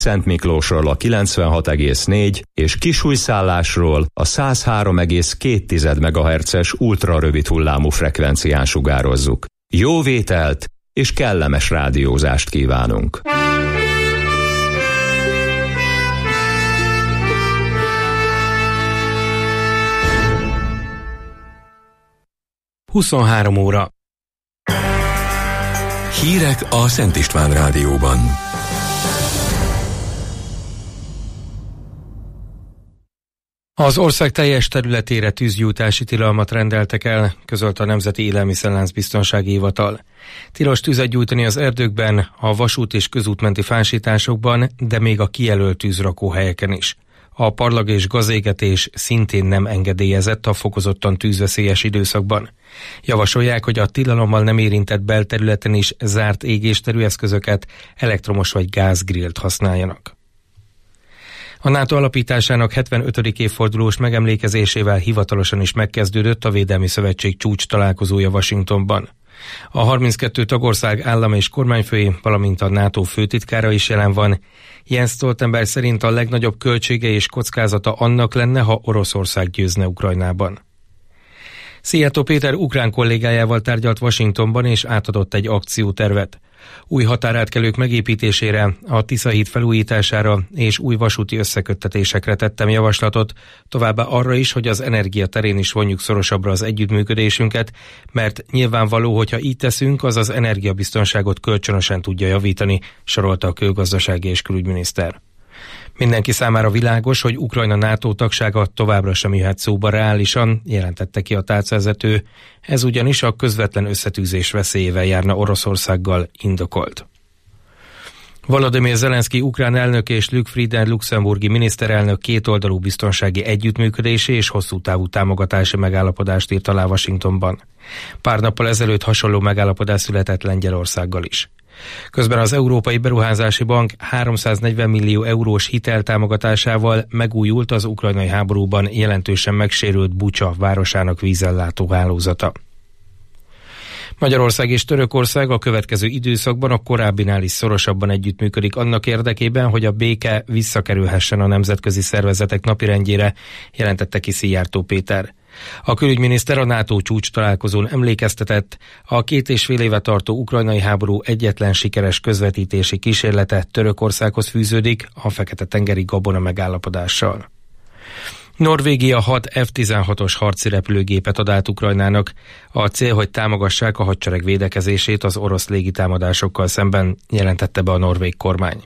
Szentmiklósról a 96,4 és Kisújszállásról a 103,2 MHz-es ultrarövid hullámú frekvencián sugározzuk. Jó vételt és kellemes rádiózást kívánunk! Huszonhárom óra. Hírek a Szent István Rádióban. Az ország teljes területére tűzgyújtási tilalmat rendeltek el, közölte a Nemzeti Élelmiszerlánc Biztonsági Hivatal. Tilos tüzet gyújtani az erdőkben, a vasút és közútmenti fásításokban, de még a kijelölt tűzrakóhelyeken is. A parlag és gazégetés szintén nem engedélyezett a fokozottan tűzveszélyes időszakban. Javasolják, hogy a tilalommal nem érintett belterületen is zárt égésterű eszközöket, elektromos vagy gázgrillt használjanak. A NATO alapításának 75. évfordulós megemlékezésével hivatalosan is megkezdődött a Védelmi Szövetség csúcs találkozója Washingtonban. A 32 tagország állam és kormányfői, valamint a NATO főtitkára is jelen van. Jens Stoltenberg szerint a legnagyobb költsége és kockázata annak lenne, ha Oroszország győzne Ukrajnában. Szijjártó Péter ukrán kollégájával tárgyalt Washingtonban és átadott egy akciótervet. Új határátkelők megépítésére, a Tisza-híd felújítására és új vasúti összeköttetésekre tettem javaslatot, továbbá arra is, hogy az energia terén is vonjuk szorosabbra az együttműködésünket, mert nyilvánvaló, hogyha így teszünk, az az energiabiztonságot kölcsönösen tudja javítani, sorolta a külgazdasági és külügyminiszter. Mindenki számára világos, hogy Ukrajna NATO tagsága továbbra sem jöhet szóba reálisan, jelentette ki a tárcavezető, ez ugyanis a közvetlen összetűzés veszélyével járna Oroszországgal, indokolt. Volodymyr Zelenszky ukrán elnök és Luc Frieden luxemburgi miniszterelnök kétoldalú biztonsági együttműködési és hosszú távú támogatási megállapodást írt alá Washingtonban. Pár nappal ezelőtt hasonló megállapodás született Lengyelországgal is. Közben az Európai Beruházási Bank 340 millió eurós hiteltámogatásával megújult az ukrajnai háborúban jelentősen megsérült Bucsa városának vízellátó hálózata. Magyarország és Törökország a következő időszakban a korábbinál is szorosabban együttműködik annak érdekében, hogy a béke visszakerülhessen a nemzetközi szervezetek napirendjére, jelentette ki Szijjártó Péter. A külügyminiszter a NATO csúcs találkozón emlékeztetett, a 2,5 éve tartó ukrajnai háború egyetlen sikeres közvetítési kísérlete Törökországhoz fűződik a Fekete-tengeri gabona megállapodással. Norvégia 6 F-16-os harci repülőgépet ad át Ukrajnának. A cél, hogy támogassák a hadsereg védekezését az orosz légitámadásokkal szemben, jelentette be a norvég kormány.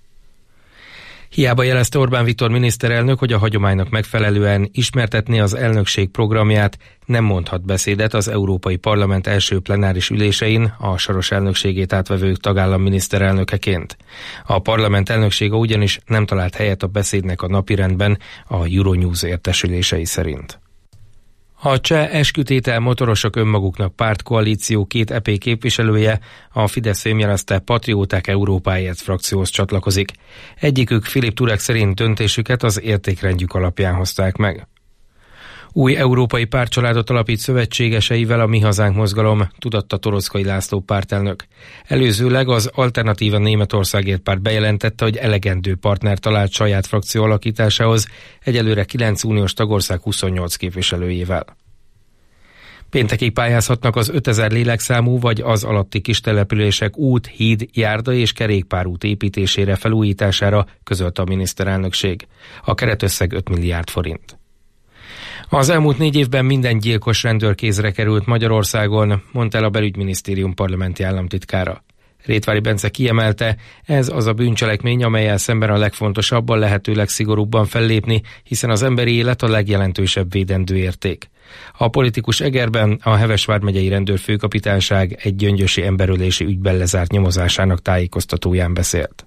Hiába jelezte Orbán Viktor miniszterelnök, hogy a hagyománynak megfelelően ismertetné az elnökség programját, nem mondhat beszédet az Európai Parlament első plenáris ülésein a soros elnökségét átvevő tagállam miniszterelnökeként. A parlament elnöksége ugyanis nem talált helyet a beszédnek a napirendben a Euronews értesülései szerint. A cseh eskütétel motorosok önmaguknak pártkoalíció 2 EP képviselője, a Fidesz fémjelezte Patrióták Európáért frakcióhoz csatlakozik. Egyikük, Filip Turek szerint döntésüket az értékrendjük alapján hozták meg. Új európai pártcsaládot alapít szövetségeseivel a Mi Hazánk mozgalom, tudatta Toroczkai László pártelnök. Előzőleg az Alternatíva Németországért párt bejelentette, hogy elegendő partner talált saját frakció alakításához, egyelőre 9 uniós tagország 28 képviselőjével. Péntekig pályázhatnak az 5000 lélekszámú vagy az alatti kistelepülések út, híd, járda és kerékpárút építésére, felújítására, közölte a miniszterelnökség. A keretösszeg 5 milliárd forint. Az elmúlt 4 évben minden gyilkos rendőr kézre került Magyarországon, mondta el a Belügyminisztérium parlamenti államtitkára. Rétvári Bence kiemelte, ez az a bűncselekmény, amellyel szemben a legfontosabb, a lehető legszigorúbban fellépni, hiszen az emberi élet a legjelentősebb védendő érték. A politikus Egerben a Heves vármegyei rendőrfőkapitányság egy gyöngyösi emberölési ügyben lezárt nyomozásának tájékoztatóján beszélt.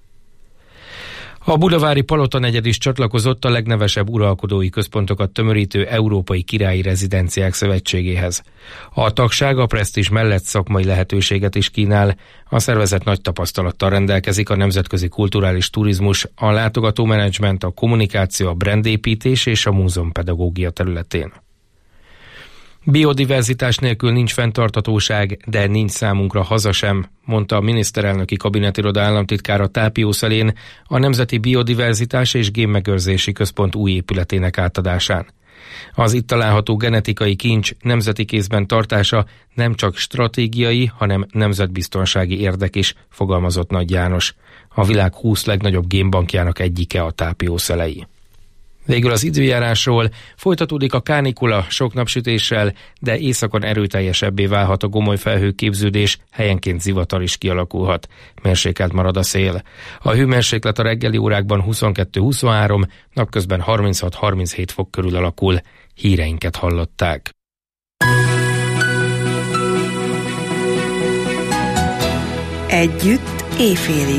A budavári Palota negyed is csatlakozott a legnevesebb uralkodói központokat tömörítő Európai Királyi Rezidenciák Szövetségéhez. A tagság a presztízs mellett szakmai lehetőséget is kínál, a szervezet nagy tapasztalattal rendelkezik a nemzetközi kulturális turizmus, a látogatómenedzsment, a kommunikáció, a brandépítés és a múzeumpedagógia területén. Biodiverzitás nélkül nincs fenntarthatóság, de nincs számunkra haza sem, mondta a miniszterelnöki kabinetiroda államtitkára Tápiószelén a Nemzeti Biodiverzitás és Génmegőrzési Központ új épületének átadásán. Az itt található genetikai kincs nemzeti kézben tartása nem csak stratégiai, hanem nemzetbiztonsági érdek is, fogalmazott Nagy János. A világ 20 legnagyobb génbankjának egyike a Tápiószelei. Végül az időjárásról: folytatódik a kánikula sok napsütéssel, de északon erőteljesebbé válhat a gomoly felhőképződés, helyenként zivatar is kialakulhat. Mérsékelt marad a szél. A hőmérséklet a reggeli órákban 22-23, napközben 36-37 fok körül alakul. Híreinket hallották. Együtt éjfélig.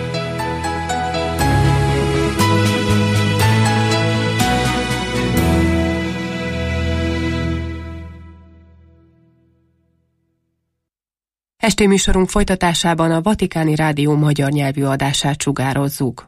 Esti műsorunk folytatásában a Vatikáni Rádió magyar nyelvű adását sugározzuk.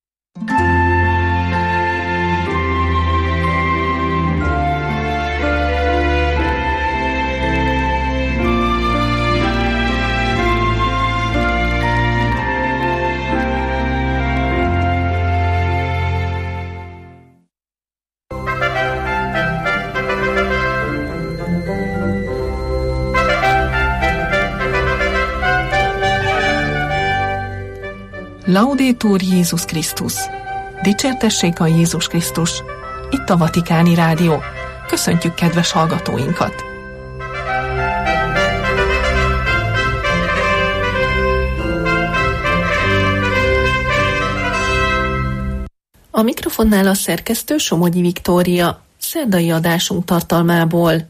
Laudetur Jézus Krisztus! Dicsértessék a Jézus Krisztus! Itt a Vatikáni Rádió. Köszöntjük kedves hallgatóinkat! A mikrofonnál a szerkesztő Somogyi Viktória. Szerdai adásunk tartalmából.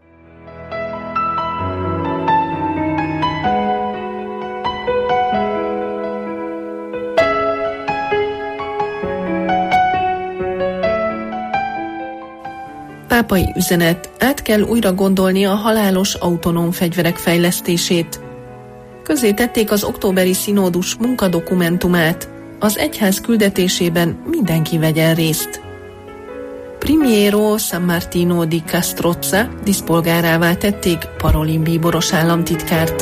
Pápai üzenet: át kell újra gondolni a halálos autonóm fegyverek fejlesztését. Közzétették az októberi színódus munkadokumentumát. Az egyház küldetésében mindenki vegyen részt. Primiero San Martino di Castrozza díszpolgárává tették Parolin bíboros államtitkárt.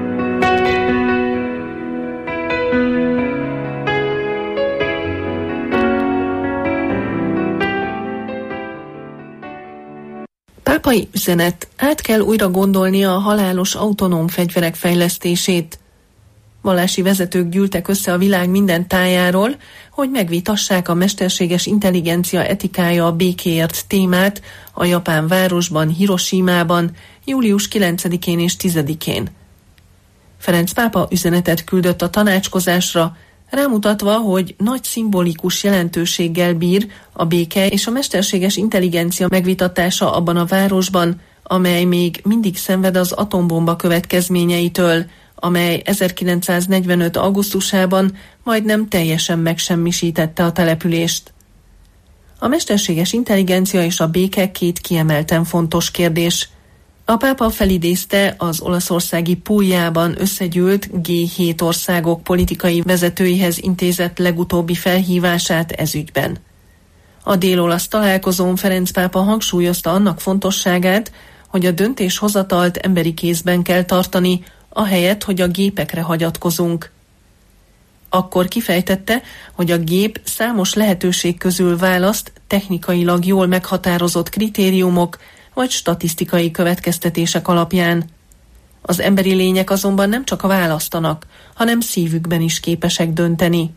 Pápai üzenet: át kell újra gondolni a halálos autonóm fegyverek fejlesztését. Vallási vezetők gyűltek össze a világ minden tájáról, hogy megvitassák a mesterséges intelligencia etikája a békéért témát a japán városban, Hiroshimában, július 9-én és 10-én. Ferenc pápa üzenetet küldött a tanácskozásra, rámutatva, hogy nagy szimbolikus jelentőséggel bír a béke és a mesterséges intelligencia megvitatása abban a városban, amely még mindig szenved az atombomba következményeitől, amely 1945. augusztusában majdnem teljesen megsemmisítette a települést. A mesterséges intelligencia és a béke két kiemelten fontos kérdés. A pápa felidézte az olaszországi Puljában összegyűlt G7 országok politikai vezetőihez intézett legutóbbi felhívását ez ügyben. A dél-olasz találkozón Ferenc pápa hangsúlyozta annak fontosságát, hogy a döntéshozatalt emberi kézben kell tartani, ahelyett, hogy a gépekre hagyatkozunk. Akkor kifejtette, hogy a gép számos lehetőség közül választ technikailag jól meghatározott kritériumok vagy statisztikai következtetések alapján. Az emberi lények azonban nem csak választanak, hanem szívükben is képesek dönteni.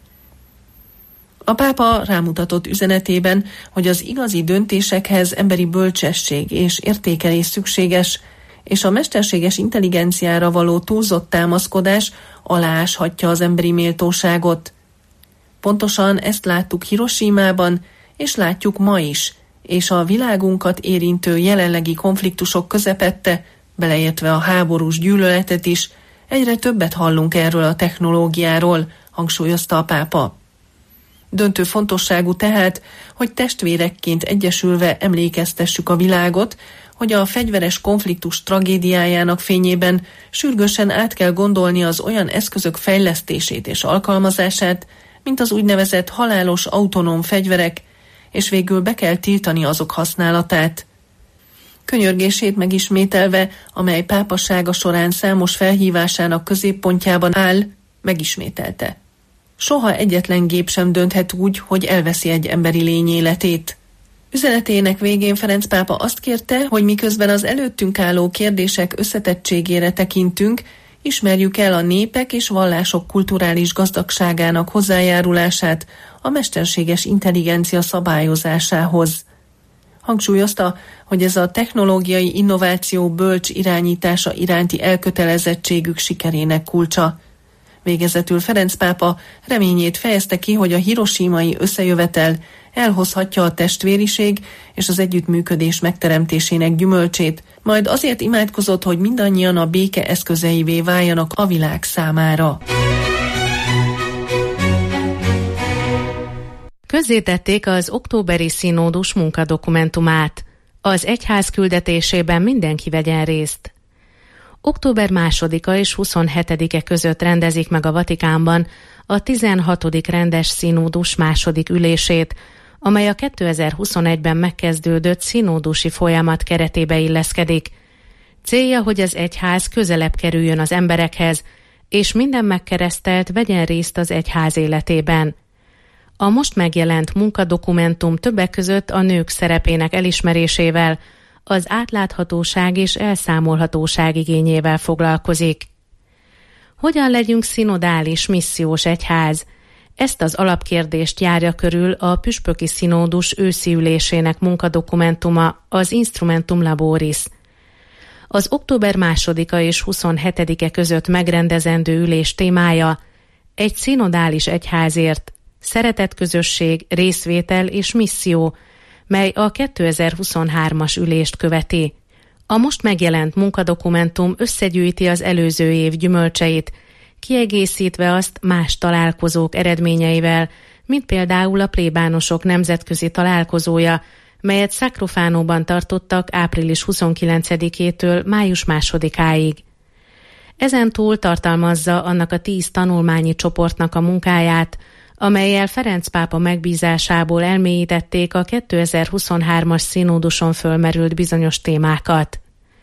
A pápa rámutatott üzenetében, hogy az igazi döntésekhez emberi bölcsesség és értékelés szükséges, és a mesterséges intelligenciára való túlzott támaszkodás alááshatja az emberi méltóságot. Pontosan ezt láttuk Hiroshimában, és látjuk ma is, és a világunkat érintő jelenlegi konfliktusok közepette, beleértve a háborús gyűlöletet is, egyre többet hallunk erről a technológiáról, hangsúlyozta a pápa. Döntő fontosságú tehát, hogy testvérekként egyesülve emlékeztessük a világot, hogy a fegyveres konfliktus tragédiájának fényében sürgősen át kell gondolni az olyan eszközök fejlesztését és alkalmazását, mint az úgynevezett halálos autonóm fegyverek, és végül be kell tiltani azok használatát. könyörgését megismételve, amely pápasága során számos felhívásának középpontjában áll, megismételte. Soha egyetlen gép sem dönthet úgy, hogy elveszi egy emberi lény életét. Üzenetének végén Ferenc pápa azt kérte, hogy miközben az előttünk álló kérdések összetettségére tekintünk, ismerjük el a népek és vallások kulturális gazdagságának hozzájárulását a mesterséges intelligencia szabályozásához. Hangsúlyozta, hogy ez a technológiai innováció bölcs irányítása iránti elkötelezettségük sikerének kulcsa. Végezetül Ferenc pápa reményét fejezte ki, hogy a hiroshimai összejövetel elhozhatja a testvériség és az együttműködés megteremtésének gyümölcsét, majd azért imádkozott, hogy mindannyian a béke eszközeivé váljanak a világ számára. Közzétették az októberi színódus munkadokumentumát. Az egyház küldetésében mindenki vegyen részt. Október 2-a és 27-e között rendezik meg a Vatikánban a 16. rendes színódus második ülését, amely a 2021-ben megkezdődött színódusi folyamat keretébe illeszkedik. Célja, hogy az egyház közelebb kerüljön az emberekhez, és minden megkeresztelt vegyen részt az egyház életében. A most megjelent munkadokumentum többek között a nők szerepének elismerésével, az átláthatóság és elszámolhatóság igényével foglalkozik. Hogyan legyünk szinodális, missziós egyház? Ezt az alapkérdést járja körül a püspöki színódus őszi ülésének munkadokumentuma, az Instrumentum Laboris. Az október 2-a és 27-e között megrendezendő ülés témája egy szinodális egyházért, szeretetközösség, részvétel és misszió, mely a 2023-as ülést követi. A most megjelent munkadokumentum összegyűjti az előző év gyümölcseit, kiegészítve azt más találkozók eredményeivel, mint például a plébánosok nemzetközi találkozója, melyet Sacrofánóban tartottak április 29-től május 2-áig. Ezentúl tartalmazza annak a 10 tanulmányi csoportnak a munkáját, amellyel Ferenc pápa megbízásából elmélyítették a 2023-as színóduson fölmerült bizonyos témákat.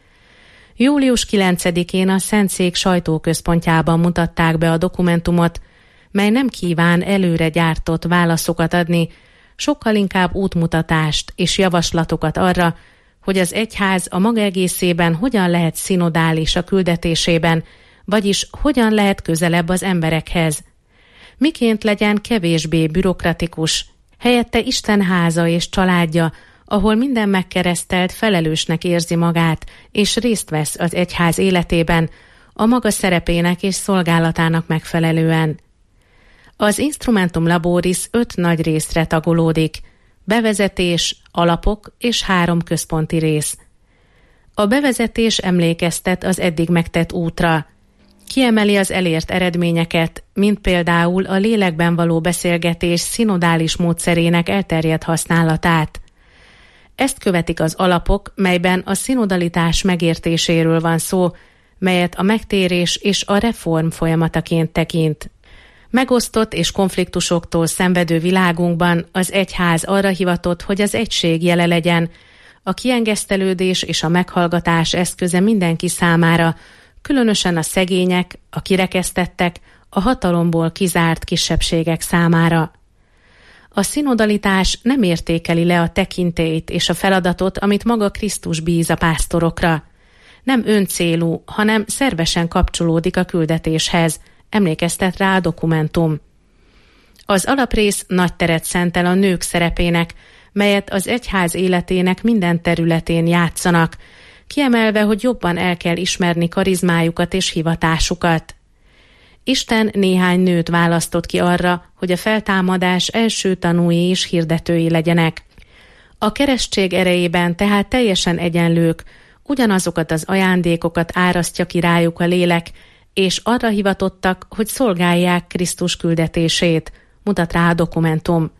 Július 9-én a Szentszék sajtóközpontjában mutatták be a dokumentumot, mely nem kíván előre gyártott válaszokat adni, sokkal inkább útmutatást és javaslatokat arra, hogy az egyház a maga egészében hogyan lehet szinodális a küldetésében, vagyis hogyan lehet közelebb az emberekhez. Miként legyen kevésbé bürokratikus, helyette Isten háza és családja, ahol minden megkeresztelt felelősnek érzi magát, és részt vesz az egyház életében, a maga szerepének és szolgálatának megfelelően. Az Instrumentum Laboris 5 nagy részre tagolódik: bevezetés, alapok és 3 központi rész. A bevezetés emlékeztet az eddig megtett útra. Kiemeli az elért eredményeket, mint például a lélekben való beszélgetés szinodális módszerének elterjedt használatát. Ezt követik az alapok, melyben a szinodalitás megértéséről van szó, melyet a megtérés és a reform folyamataként tekint. Megosztott és konfliktusoktól szenvedő világunkban az egyház arra hivatott, hogy az egység jele legyen, a kiengesztelődés és a meghallgatás eszköze mindenki számára, különösen a szegények, a kirekesztettek, a hatalomból kizárt kisebbségek számára. A szinodalitás nem értékeli le a tekintélyt és a feladatot, amit maga Krisztus bíz a pásztorokra. Nem öncélú, hanem szervesen kapcsolódik a küldetéshez, emlékeztet rá a dokumentum. Az alaprész nagy teret szentel a nők szerepének, melyet az egyház életének minden területén játszanak, kiemelve, hogy jobban el kell ismerni karizmájukat és hivatásukat. Isten néhány nőt választott ki arra, hogy a feltámadás első tanúi és hirdetői legyenek. A keresztség erejében tehát teljesen egyenlők, ugyanazokat az ajándékokat árasztja ki rájuk a lélek, és arra hivatottak, hogy szolgálják Krisztus küldetését, mutat rá a dokumentum.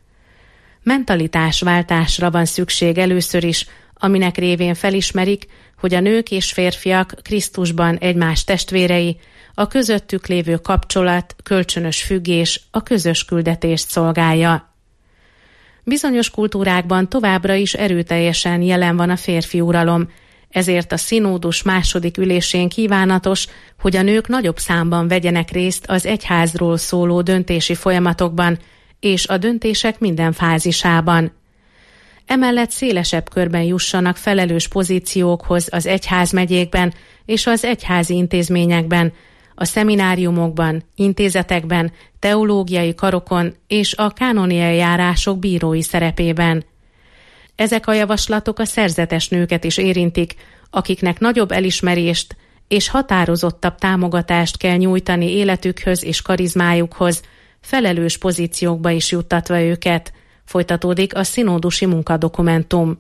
Mentalitásváltásra van szükség először is, aminek révén felismerik, hogy a nők és férfiak Krisztusban egymás testvérei, a közöttük lévő kapcsolat, kölcsönös függés a közös küldetést szolgálja. Bizonyos kultúrákban továbbra is erőteljesen jelen van a férfi uralom, Ezért a színódus második ülésén kívánatos, hogy a nők nagyobb számban vegyenek részt az egyházról szóló döntési folyamatokban és a döntések minden fázisában. Emellett szélesebb körben jussanak felelős pozíciókhoz az egyházmegyékben és az egyházi intézményekben, a szemináriumokban, intézetekben, teológiai karokon és a kánoniai járások bírói szerepében. Ezek a javaslatok a szerzetes nőket is érintik, akiknek nagyobb elismerést és határozottabb támogatást kell nyújtani életükhöz és karizmájukhoz, felelős pozíciókba is juttatva őket, folytatódik a színódusi munkadokumentum.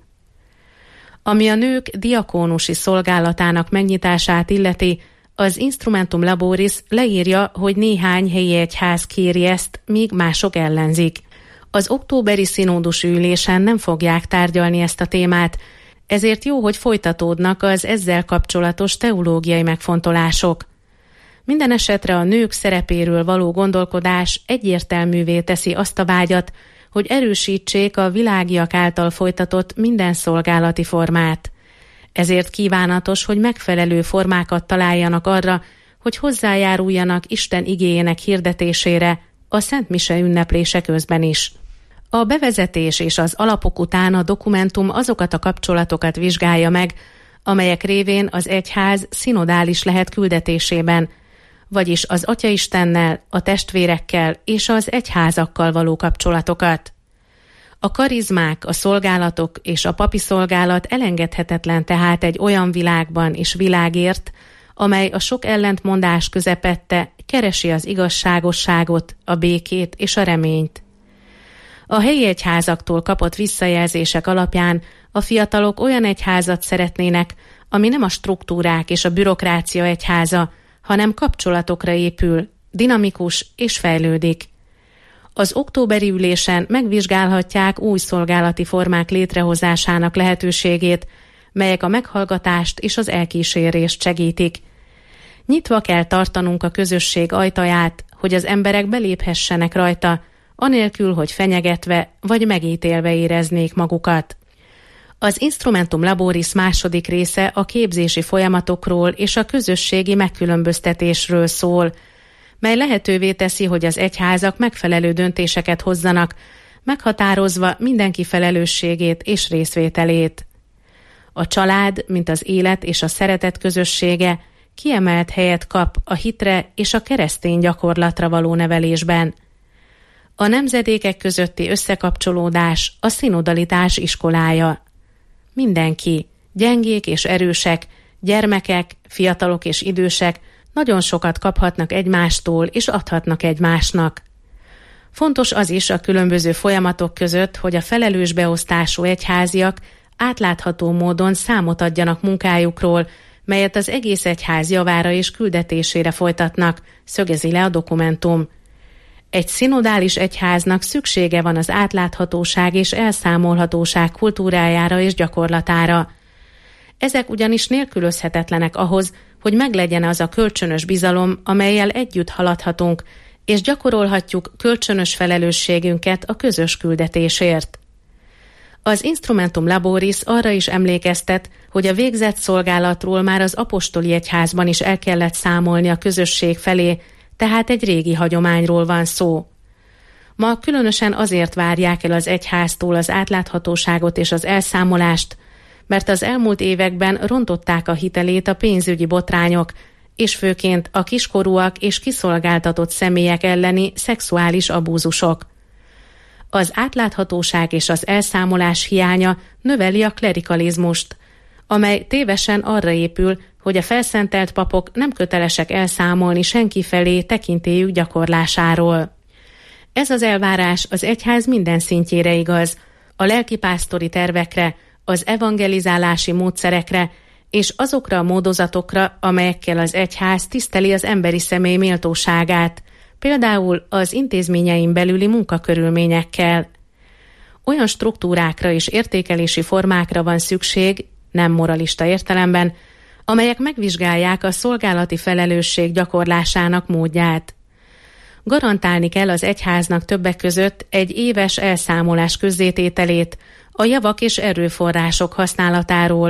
Ami a nők diakónusi szolgálatának megnyitását illeti, az Instrumentum Laboris leírja, hogy néhány helyi egyház kéri ezt, míg mások ellenzik. Az októberi színódus ülésen nem fogják tárgyalni ezt a témát, ezért jó, hogy folytatódnak az ezzel kapcsolatos teológiai megfontolások. Minden esetre a nők szerepéről való gondolkodás egyértelművé teszi azt a vágyat, hogy erősítsék a világiak által folytatott minden szolgálati formát. Ezért kívánatos, hogy megfelelő formákat találjanak arra, hogy hozzájáruljanak Isten igéjének hirdetésére a Szent Mise ünneplése közben is. A bevezetés és az alapok után a dokumentum azokat a kapcsolatokat vizsgálja meg, amelyek révén az egyház szinodális lehet küldetésében, vagyis az Atyaistennel, a testvérekkel és az egyházakkal való kapcsolatokat. A karizmák, a szolgálatok és a papi szolgálat elengedhetetlen tehát egy olyan világban és világért, amely a sok ellentmondás közepette keresi az igazságosságot, a békét és a reményt. A helyi egyházaktól kapott visszajelzések alapján a fiatalok olyan egyházat szeretnének, ami nem a struktúrák és a bürokrácia egyháza, hanem kapcsolatokra épül, dinamikus és fejlődik. Az októberi ülésen megvizsgálhatják új szolgálati formák létrehozásának lehetőségét, melyek a meghallgatást és az elkísérést segítik. Nyitva kell tartanunk a közösség ajtaját, hogy az emberek beléphessenek rajta, anélkül, hogy fenyegetve vagy megítélve éreznék magukat. Az Instrumentum Laboris második része a képzési folyamatokról és a közösségi megkülönböztetésről szól, mely lehetővé teszi, hogy az egyházak megfelelő döntéseket hozzanak, meghatározva mindenki felelősségét és részvételét. A család, mint az élet és a szeretet közössége kiemelt helyet kap a hitre és a keresztény gyakorlatra való nevelésben. A nemzedékek közötti összekapcsolódás a szinodalitás iskolája. Mindenki, gyengék és erősek, gyermekek, fiatalok és idősek nagyon sokat kaphatnak egymástól és adhatnak egymásnak. Fontos az is a különböző folyamatok között, hogy a felelős beosztású egyháziak átlátható módon számot adjanak munkájukról, melyet az egész egyház javára és küldetésére folytatnak, szögezi le a dokumentum. Egy szinodális egyháznak szüksége van az átláthatóság és elszámolhatóság kultúrájára és gyakorlatára. Ezek ugyanis nélkülözhetetlenek ahhoz, hogy meglegyen az a kölcsönös bizalom, amellyel együtt haladhatunk, és gyakorolhatjuk kölcsönös felelősségünket a közös küldetésért. Az Instrumentum Laboris arra is emlékeztet, hogy a végzett szolgálatról már az apostoli egyházban is el kellett számolni a közösség felé, tehát egy régi hagyományról van szó. Ma különösen azért várják el az egyháztól az átláthatóságot és az elszámolást, mert az elmúlt években rontották a hitelét a pénzügyi botrányok, és főként a kiskorúak és kiszolgáltatott személyek elleni szexuális abúzusok. Az átláthatóság és az elszámolás hiánya növeli a klerikalizmust, amely tévesen arra épül, hogy a felszentelt papok nem kötelesek elszámolni senki felé tekintélyük gyakorlásáról. Ez az elvárás az egyház minden szintjére igaz, a lelkipásztori tervekre, az evangelizálási módszerekre és azokra a módozatokra, amelyekkel az egyház tiszteli az emberi személy méltóságát, például az intézményein belüli munkakörülményekkel. Olyan struktúrákra és értékelési formákra van szükség, nem moralista értelemben, amelyek megvizsgálják a szolgálati felelősség gyakorlásának módját. Garantálni kell az egyháznak többek között egy éves elszámolás közzétételét a javak és erőforrások használatáról,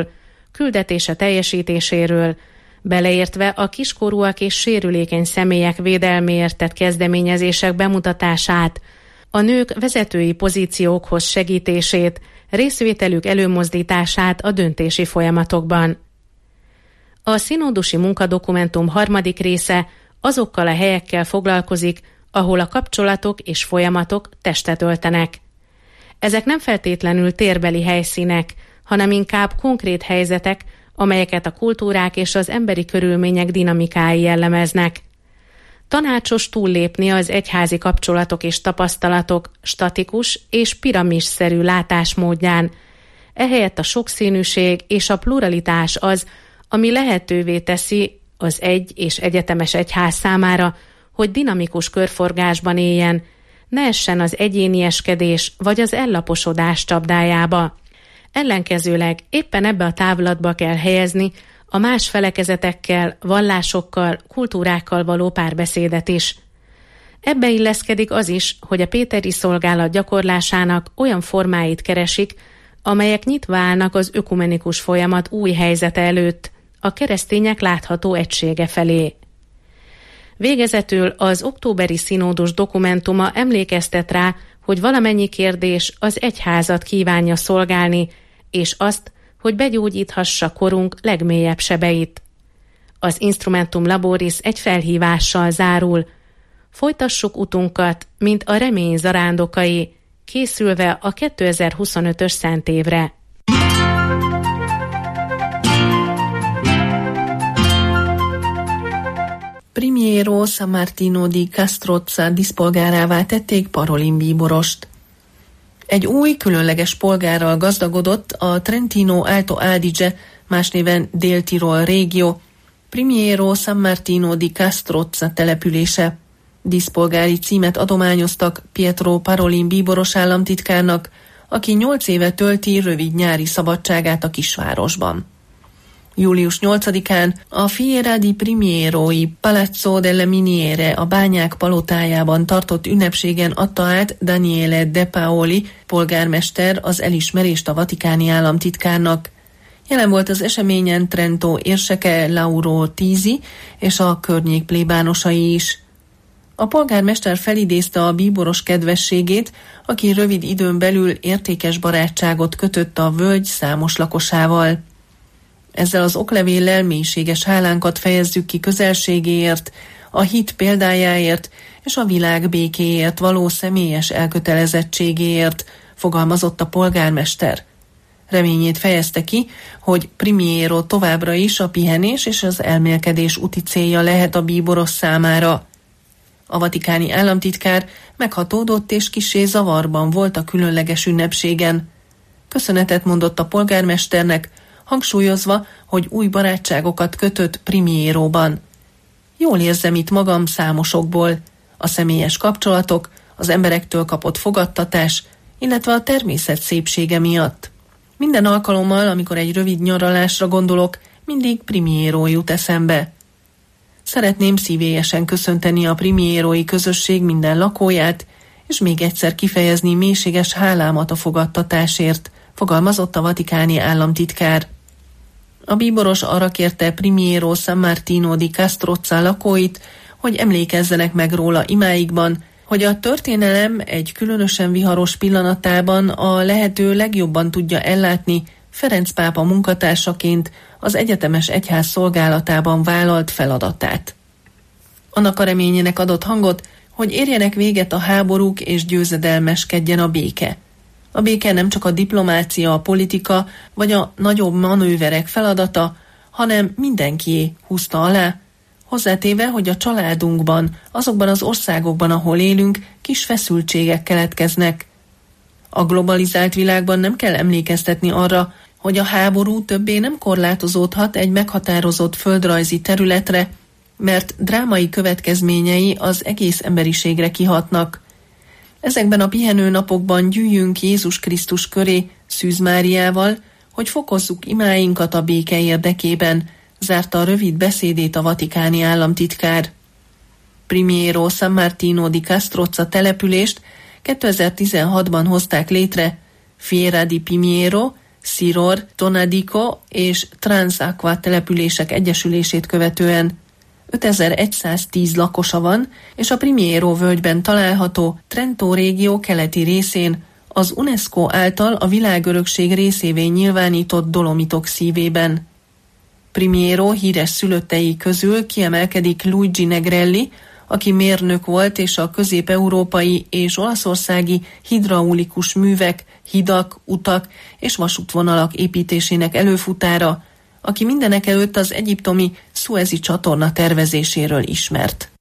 küldetése teljesítéséről, beleértve a kiskorúak és sérülékeny személyek védelméért tett kezdeményezések bemutatását, a nők vezetői pozíciókhoz segítését, részvételük előmozdítását a döntési folyamatokban. A színódusi munkadokumentum harmadik része azokkal a helyekkel foglalkozik, ahol a kapcsolatok és folyamatok testet öltenek. Ezek nem feltétlenül térbeli helyszínek, hanem inkább konkrét helyzetek, amelyeket a kultúrák és az emberi körülmények dinamikái jellemeznek. Tanácsos túllépni az egyházi kapcsolatok és tapasztalatok statikus és piramisszerű látásmódján. Ehelyett a sokszínűség és a pluralitás az, ami lehetővé teszi az egy és egyetemes egyház számára, hogy dinamikus körforgásban éljen, ne essen az egyénieskedés vagy az ellaposodás csapdájába. Ellenkezőleg éppen ebbe a távlatba kell helyezni a más felekezetekkel, vallásokkal, kultúrákkal való párbeszédet is. Ebbe illeszkedik az is, hogy a péteri szolgálat gyakorlásának olyan formáit keresik, amelyek nyitva állnak az ökumenikus folyamat új helyzete előtt, a keresztények látható egysége felé. Végezetül az októberi színódus dokumentuma emlékeztet rá, hogy valamennyi kérdés az egyházat kívánja szolgálni, és azt, hogy begyógyíthassa korunk legmélyebb sebeit. Az Instrumentum Laboris egy felhívással zárul. Folytassuk utunkat, mint a remény zarándokai, készülve a 2025-ös szentévre. Primiero Sammartino di Castrozza díszpolgárává tették Parolin bíborost. Egy új, különleges polgárral gazdagodott a Trentino Alto Adige, más néven Dél-Tirol régió, Primiero Sammartino di Castrozza települése. Díszpolgári címet adományoztak Pietro Parolin bíboros államtitkárnak, aki 8 éve tölti rövid nyári szabadságát a kisvárosban. Július 8-án a Fiera di Primieroi Palazzo delle Miniere, a bányák palotájában tartott ünnepségen adta át Daniele De Paoli polgármester az elismerést a vatikáni államtitkárnak. Jelen volt az eseményen Trento érseke Lauro Tizi és a környék plébánosai is. A polgármester felidézte a bíboros kedvességét, aki rövid időn belül értékes barátságot kötött a völgy számos lakosával. Ezzel az oklevéllel mélységes hálánkat fejezzük ki közelségéért, a hit példájáért és a világ békéért való személyes elkötelezettségéért, fogalmazott a polgármester. Reményét fejezte ki, hogy Primiero továbbra is a pihenés és az elmélkedés úti célja lehet a bíboros számára. A vatikáni államtitkár meghatódott és kissé zavarban volt a különleges ünnepségen. Köszönetet mondott a polgármesternek, hangsúlyozva, hogy új barátságokat kötött Primieróban. Jól érzem itt magam számosokból, a személyes kapcsolatok, az emberektől kapott fogadtatás, illetve a természet szépsége miatt. Minden alkalommal, amikor egy rövid nyaralásra gondolok, mindig Primiero jut eszembe. Szeretném szívélyesen köszönteni a primierói közösség minden lakóját, és még egyszer kifejezni mélységes hálámat a fogadtatásért, fogalmazott a vatikáni államtitkár. A bíboros arra kérte Primiero Sammartino di Castrozza lakóit, hogy emlékezzenek meg róla imáikban, hogy a történelem egy különösen viharos pillanatában a lehető legjobban tudja ellátni Ferenc pápa munkatársaként az egyetemes egyház szolgálatában vállalt feladatát. Annak a reményének adott hangot, hogy érjenek véget a háborúk és győzedelmeskedjen a béke. A béke nem csak a diplomácia, a politika vagy a nagyobb manőverek feladata, hanem mindenkié, húzta alá, hozzátéve, hogy a családunkban, azokban az országokban, ahol élünk, kis feszültségek keletkeznek. A globalizált világban nem kell emlékeztetni arra, hogy a háború többé nem korlátozódhat egy meghatározott földrajzi területre, mert drámai következményei az egész emberiségre kihatnak. Ezekben a pihenő napokban gyűjjünk Jézus Krisztus köré Szűz Máriával, hogy fokozzuk imáinkat a béke érdekében, zárta a rövid beszédét a vatikáni államtitkár. Primiero Sammartino di Castrozza települést 2016-ban hozták létre Fiera di Primiero Sziror, Tonadico és Transaqua települések egyesülését követően. 5110 lakosa van, és a Primiero völgyben található Trento régió keleti részén, az UNESCO által a világörökség részévé nyilvánított Dolomitok szívében. Primiero híres szülöttei közül kiemelkedik Luigi Negrelli, aki mérnök volt és a közép-európai és olaszországi hidraulikus művek, hidak, utak és vasútvonalak építésének előfutára, aki mindenekelőtt az egyiptomi Szuezi csatorna tervezéséről ismert.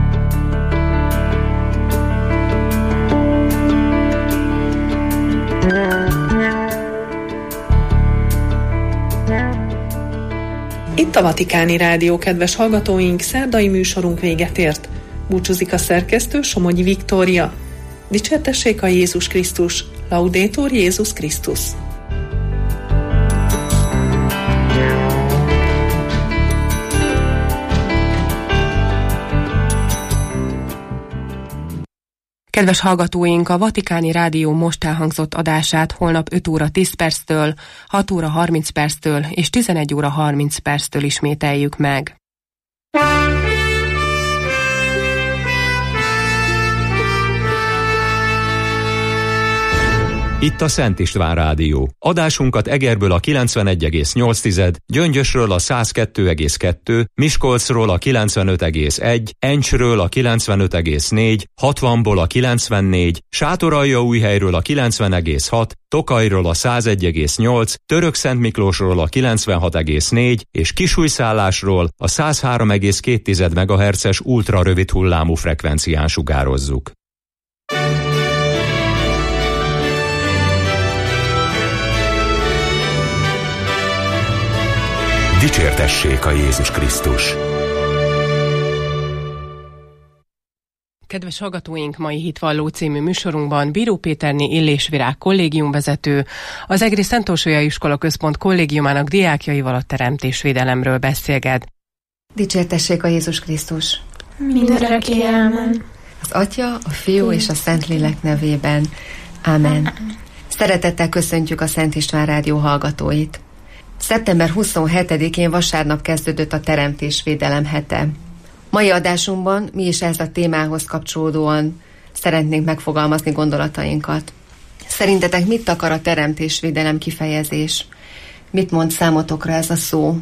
Itt a Vatikáni Rádió, kedves hallgatóink, szerdai műsorunk véget ért. Búcsúzik a szerkesztő, Somogyi Viktória. Dicsértessék a Jézus Krisztus, Laudetur Jézus Krisztus. Kedves hallgatóink, a Vatikáni Rádió most elhangzott adását holnap 5 óra 10 perctől, 6 óra 30 perctől és 11 óra 30 perctől ismételjük meg. Itt a Szent István Rádió. Adásunkat Egerből a 91,8, Gyöngyösről a 102,2, Miskolcról a 95,1, Encsről a 95,4, 60-ból a 94, Sátoraljaújhelyről a 90,6, Tokajról a 101,8, Törökszentmiklósról a 96,4 és Kisújszállásról a 103,2 MHz-es ultrarövid hullámú frekvencián sugározzuk. Dicsértessék a Jézus Krisztus! Kedves hallgatóink, mai Hitvalló című műsorunkban Bíró Péterné Illésvirág kollégiumvezető, az Egri Szent Orsolya Iskola Központ kollégiumának diákjaival a teremtésvédelemről beszélget. Dicsértessék a Jézus Krisztus! Mindörökké, ámen. Az Atya, a Fiú és a Szentlélek nevében. Ámen. Szeretettel köszöntjük a Szent István Rádió hallgatóit. Szeptember 27-én vasárnap kezdődött a teremtésvédelem hete. Mai adásunkban mi is ehhez a témához kapcsolódóan szeretnénk megfogalmazni gondolatainkat. Szerintetek mit akar a teremtésvédelem kifejezés? Mit mond számotokra ez a szó?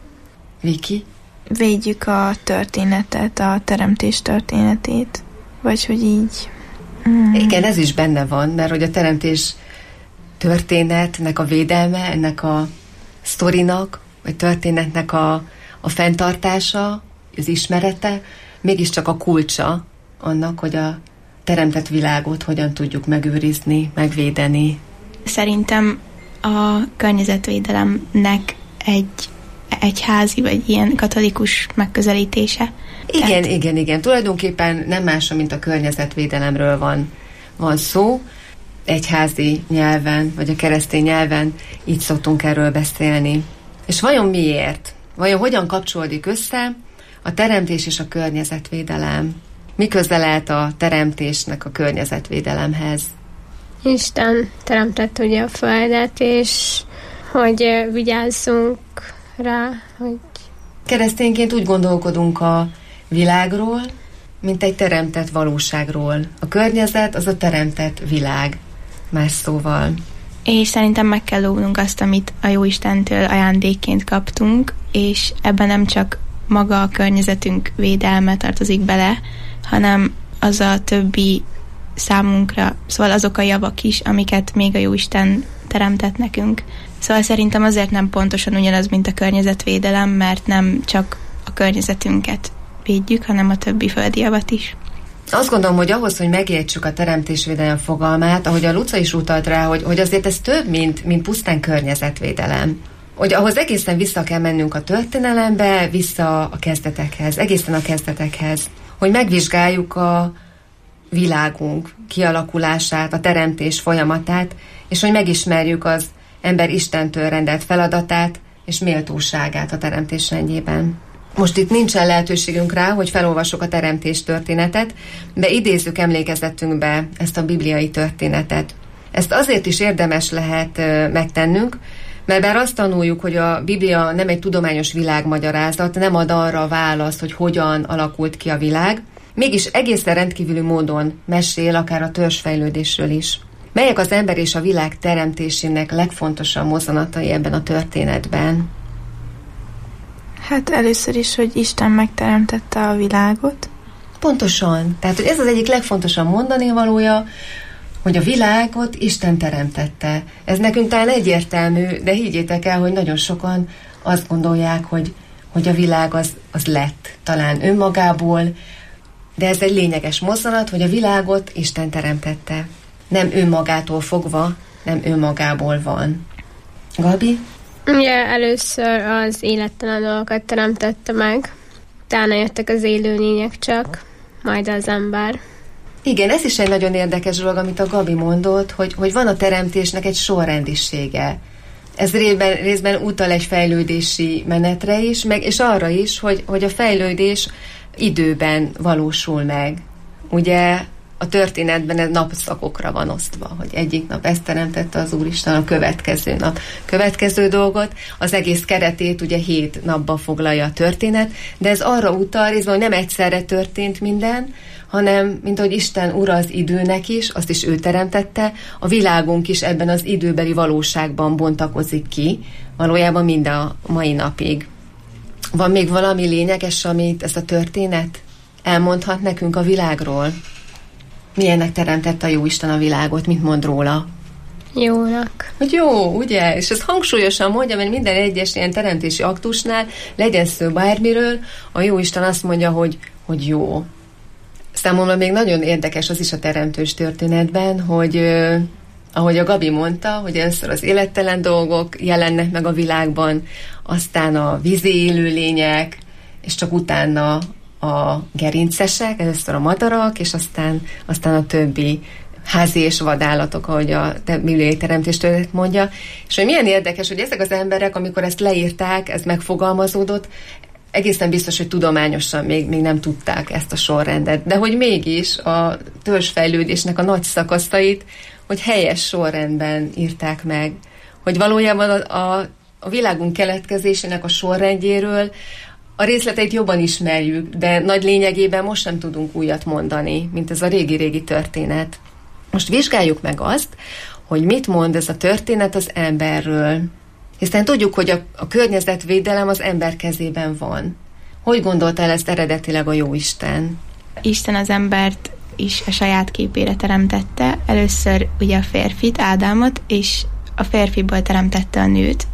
Viki? Védjük a történetet, a teremtés történetét. Vagy hogy így... Igen, ez is benne van, mert hogy a teremtés történetnek a védelme, ennek a sztorinak, vagy történetnek a fenntartása, az ismerete, mégiscsak a kulcsa annak, hogy a teremtett világot hogyan tudjuk megőrizni, megvédeni. Szerintem a környezetvédelemnek egy egyházi, vagy ilyen katolikus megközelítése. Igen. Tulajdonképpen nem más, mint a környezetvédelemről van szó. Egyházi nyelven, vagy a keresztény nyelven így szoktunk erről beszélni. És vajon miért? Vajon hogyan kapcsolódik össze a teremtés és a környezetvédelem? Mi köze lehet a teremtésnek a környezetvédelemhez? Isten teremtett ugye a földet, és hogy vigyázzunk rá, hogy... Keresztényként úgy gondolkodunk a világról, mint egy teremtett valóságról. A környezet az a teremtett világ, más szóval. És szerintem meg kell óvnunk azt, amit a Jóistentől ajándékként kaptunk, és ebben nem csak maga a környezetünk védelme tartozik bele, hanem az a többi számunkra, szóval azok a javak is, amiket még a Jóisten teremtett nekünk. Szóval szerintem azért nem pontosan ugyanaz, mint a környezetvédelem, mert nem csak a környezetünket védjük, hanem a többi földi javat is. Azt gondolom, hogy ahhoz, hogy megértsük a teremtésvédelem fogalmát, ahogy a Luca is utalt rá, hogy azért ez több, mint pusztán környezetvédelem. Hogy ahhoz egészen vissza kell mennünk a történelembe, vissza a kezdetekhez, egészen a kezdetekhez. Hogy megvizsgáljuk a világunk kialakulását, a teremtés folyamatát, és hogy megismerjük az ember Istentől rendelt feladatát és méltóságát a teremtés rendjében. Most itt nincsen lehetőségünk rá, hogy felolvassuk a teremtés történetet, de idézzük emlékezetünkbe ezt a bibliai történetet. Ezt azért is érdemes lehet megtennünk, mert bár azt tanuljuk, hogy a Biblia nem egy tudományos világmagyarázat, nem ad arra választ, hogy hogyan alakult ki a világ, mégis egészen rendkívüli módon mesél akár a törzsfejlődésről is. Melyek az ember és a világ teremtésének legfontosabb mozzanatai ebben a történetben? Hát először is, hogy Isten megteremtette a világot. Pontosan. Tehát, hogy ez az egyik legfontosabb mondani valója, hogy a világot Isten teremtette. Ez nekünk talán egyértelmű, de higgyétek el, hogy nagyon sokan azt gondolják, hogy a világ az lett talán önmagából, de ez egy lényeges mozzanat, hogy a világot Isten teremtette. Nem önmagától fogva, nem önmagából van. Gabi? Ugye először az élettelen dolgokat teremtette meg, utána jöttek az élőlények csak, majd az ember. Igen, ez is egy nagyon érdekes dolog, amit a Gabi mondott, hogy van a teremtésnek egy sorrendisége. Ez részben utal egy fejlődési menetre is, és arra is, hogy a fejlődés időben valósul meg. Ugye a történetben ez napszakokra van osztva, hogy egyik nap ezt teremtette az Úristen, a következő nap következő dolgot, az egész keretét ugye 7 napba foglalja a történet, de ez arra utal részben, hogy nem egyszerre történt minden, hanem, mint ahogy Isten ura az időnek is, azt is ő teremtette, a világunk is ebben az időbeli valóságban bontakozik ki, valójában mind a mai napig. Van még valami lényeges, amit ez a történet elmondhat nekünk a világról? Milyennek teremtette a Jóisten a világot, mit mond róla? Jónak. Hogy jó, ugye? És ezt hangsúlyosan mondja, mert minden egyes ilyen teremtési aktusnál, legyen szó bármiről, a Jóisten azt mondja, hogy jó. Számomra még nagyon érdekes az is a teremtős történetben, hogy ahogy a Gabi mondta, hogy először az élettelen dolgok jelennek meg a világban, aztán a vízi élőlények, és csak utána a gerincesek, először a madarak, és aztán a többi házi és vadállatok, ahogy a bibliai teremtéstörténet mondja. És hogy milyen érdekes, hogy ezek az emberek, amikor ezt leírták, ez megfogalmazódott, egészen biztos, hogy tudományosan még nem tudták ezt a sorrendet, de hogy mégis a törzsfejlődésnek a nagy szakaszait, hogy helyes sorrendben írták meg. Hogy valójában a világunk keletkezésének a sorrendjéről a részleteit jobban ismerjük, de nagy lényegében most sem tudunk újat mondani, mint ez a régi-régi történet. Most vizsgáljuk meg azt, hogy mit mond ez a történet az emberről. Hiszen tudjuk, hogy a környezetvédelem az ember kezében van. Hogy gondolta el ezt eredetileg a Jóisten? Isten az embert is a saját képére teremtette. Először ugye a férfit, Ádámot, és a férfiból teremtette a nőt.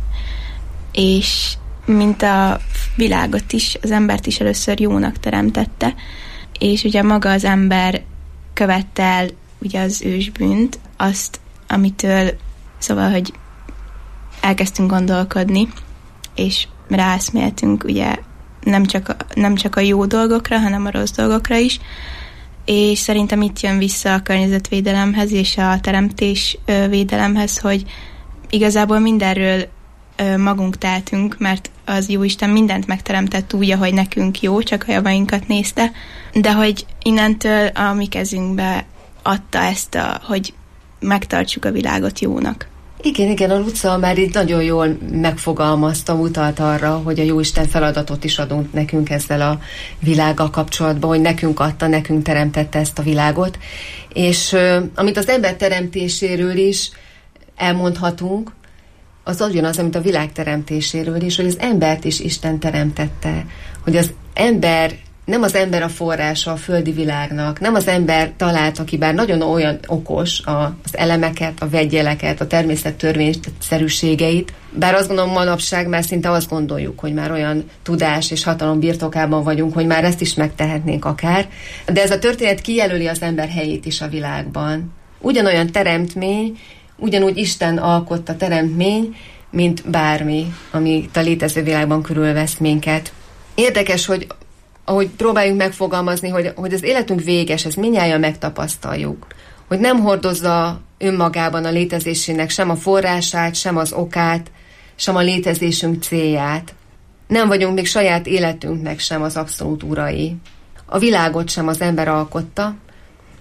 És mint a világot is, az embert is először jónak teremtette. És ugye maga az ember követte el ugye az ősbűnt, azt, amitől, szóval, hogy elkezdtünk gondolkodni, és ráeszméltünk ugye nem csak a jó dolgokra, hanem a rossz dolgokra is, és szerintem itt jön vissza a környezetvédelemhez és a teremtésvédelemhez, hogy igazából mindenről magunk tehetünk, mert az Jóisten mindent megteremtett úgy, ahogy nekünk jó, csak a javainkat nézte, de hogy innentől a mi kezünkbe adta ezt, hogy megtartsuk a világot jónak. Igen, a Luca már így nagyon jól megfogalmazta, utalt arra, hogy a Jóisten feladatot is adunk nekünk ezzel a világgal kapcsolatban, hogy nekünk adta, nekünk teremtette ezt a világot. És amit az ember teremtéséről is elmondhatunk, az ugyanaz, amit a világ teremtéséről is, hogy az embert is Isten teremtette. Hogy az ember, nem az ember a forrása a földi világnak, nem az ember találta ki, bár nagyon olyan okos az elemeket, a vegyjeleket, a természet törvényszerűségeit, bár azt gondolom manapság már szinte azt gondoljuk, hogy már olyan tudás és hatalom birtokában vagyunk, hogy már ezt is megtehetnénk akár, de ez a történet kijelöli az ember helyét is a világban. Ugyanolyan teremtmény, ugyanúgy Isten alkotta teremtmény, mint bármi, ami a létező világban körülvesz minket. Érdekes, hogy ahogy próbáljuk megfogalmazni, hogy az életünk véges, ezt mindnyájan megtapasztaljuk. Hogy nem hordozza önmagában a létezésének sem a forrását, sem az okát, sem a létezésünk célját. Nem vagyunk még saját életünknek sem az abszolút urai. A világot sem az ember alkotta,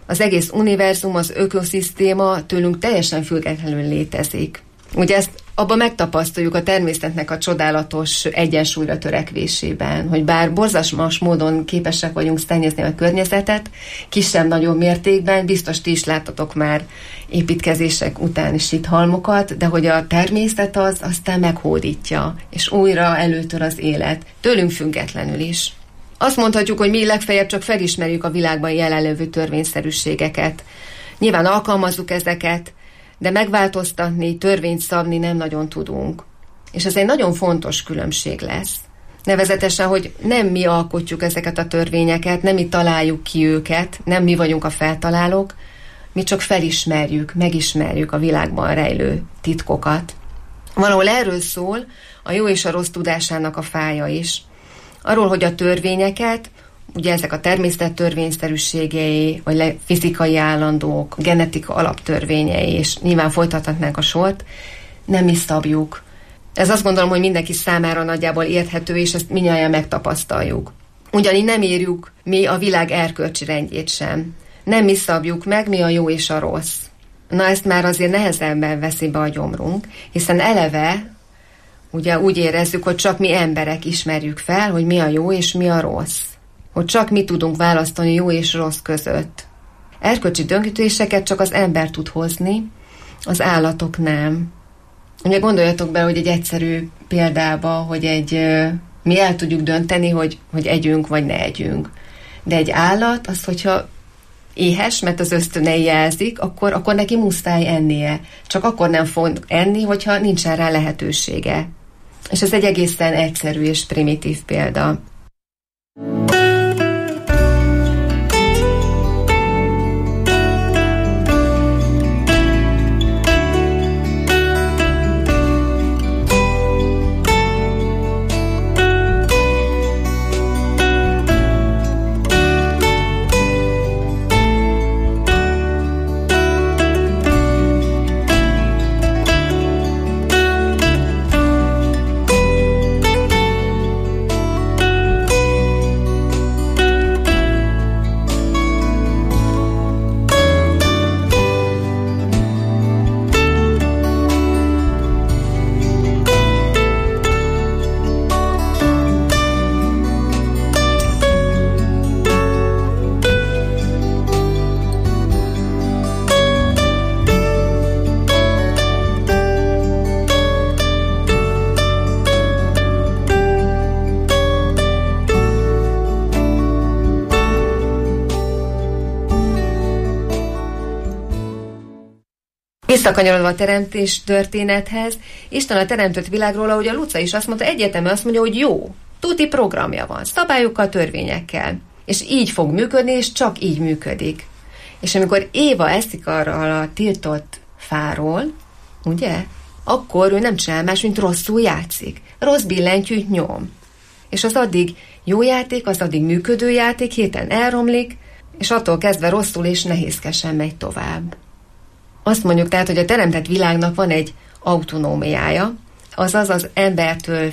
Az egész univerzum, az ökoszisztéma tőlünk teljesen függetlenül létezik. Ugye ezt abban megtapasztaljuk a természetnek a csodálatos egyensúlyra törekvésében, hogy bár borzalmas módon képesek vagyunk szennyezni a környezetet, kisebb-nagyobb mértékben, biztos ti is láttatok már építkezések utáni sithalmokat, de hogy a természet az aztán meghódítja, és újra előtör az élet, tőlünk függetlenül is. Azt mondhatjuk, hogy mi legfeljebb csak felismerjük a világban jelenlévő törvényszerűségeket. Nyilván alkalmazzuk ezeket, de megváltoztatni, törvényt szabni nem nagyon tudunk. És ez egy nagyon fontos különbség lesz. Nevezetesen, hogy nem mi alkotjuk ezeket a törvényeket, nem mi találjuk ki őket, nem mi vagyunk a feltalálók, mi csak felismerjük, megismerjük a világban rejlő titkokat. Valahol erről szól a jó és a rossz tudásának a fája is. Arról, hogy a törvényeket, ugye ezek a természet törvényszerűségei, vagy fizikai állandók, genetika alaptörvényei, és nyilván folytathatnánk a sort, nem mi szabjuk. Ez azt gondolom, hogy mindenki számára nagyjából érthető, és ezt mindnyájan megtapasztaljuk. Ugyanígy nem írjuk mi a világ erkölcsi rendjét sem. Nem mi szabjuk meg, mi a jó és a rossz. Na ezt már azért nehezebben veszi be a gyomrunk, hiszen eleve ugye úgy érezzük, hogy csak mi emberek ismerjük fel, hogy mi a jó és mi a rossz. Hogy csak mi tudunk választani jó és rossz között. Erkölcsi döntéseket csak az ember tud hozni, az állatok nem. Ugye gondoljatok bele, hogy egy egyszerű példába, hogy mi el tudjuk dönteni, hogy együnk vagy ne együnk. De egy állat, az, hogyha éhes, mert az ösztönei jelzik, akkor neki muszáj ennie. Csak akkor nem fog enni, hogyha nincsen rá lehetősége. És ez egy egészen egyszerű és primitív példa. Visszakanyarodva a teremtés történethez, Isten a teremtett világról, ahogy a Luca is azt mondta, egyetemben azt mondja, hogy jó, tuti programja van, szabályokkal, törvényekkel. És így fog működni, és csak így működik. És amikor Éva eszik arra a tiltott fáról, ugye, akkor ő nem csinál más, mint rosszul játszik. Rossz billentyűt nyom. És az addig jó játék, az addig működő játék, héten elromlik, és attól kezdve rosszul és nehézkesen megy tovább. Azt mondjuk tehát, hogy a teremtett világnak van egy autonómiája, azaz az embertől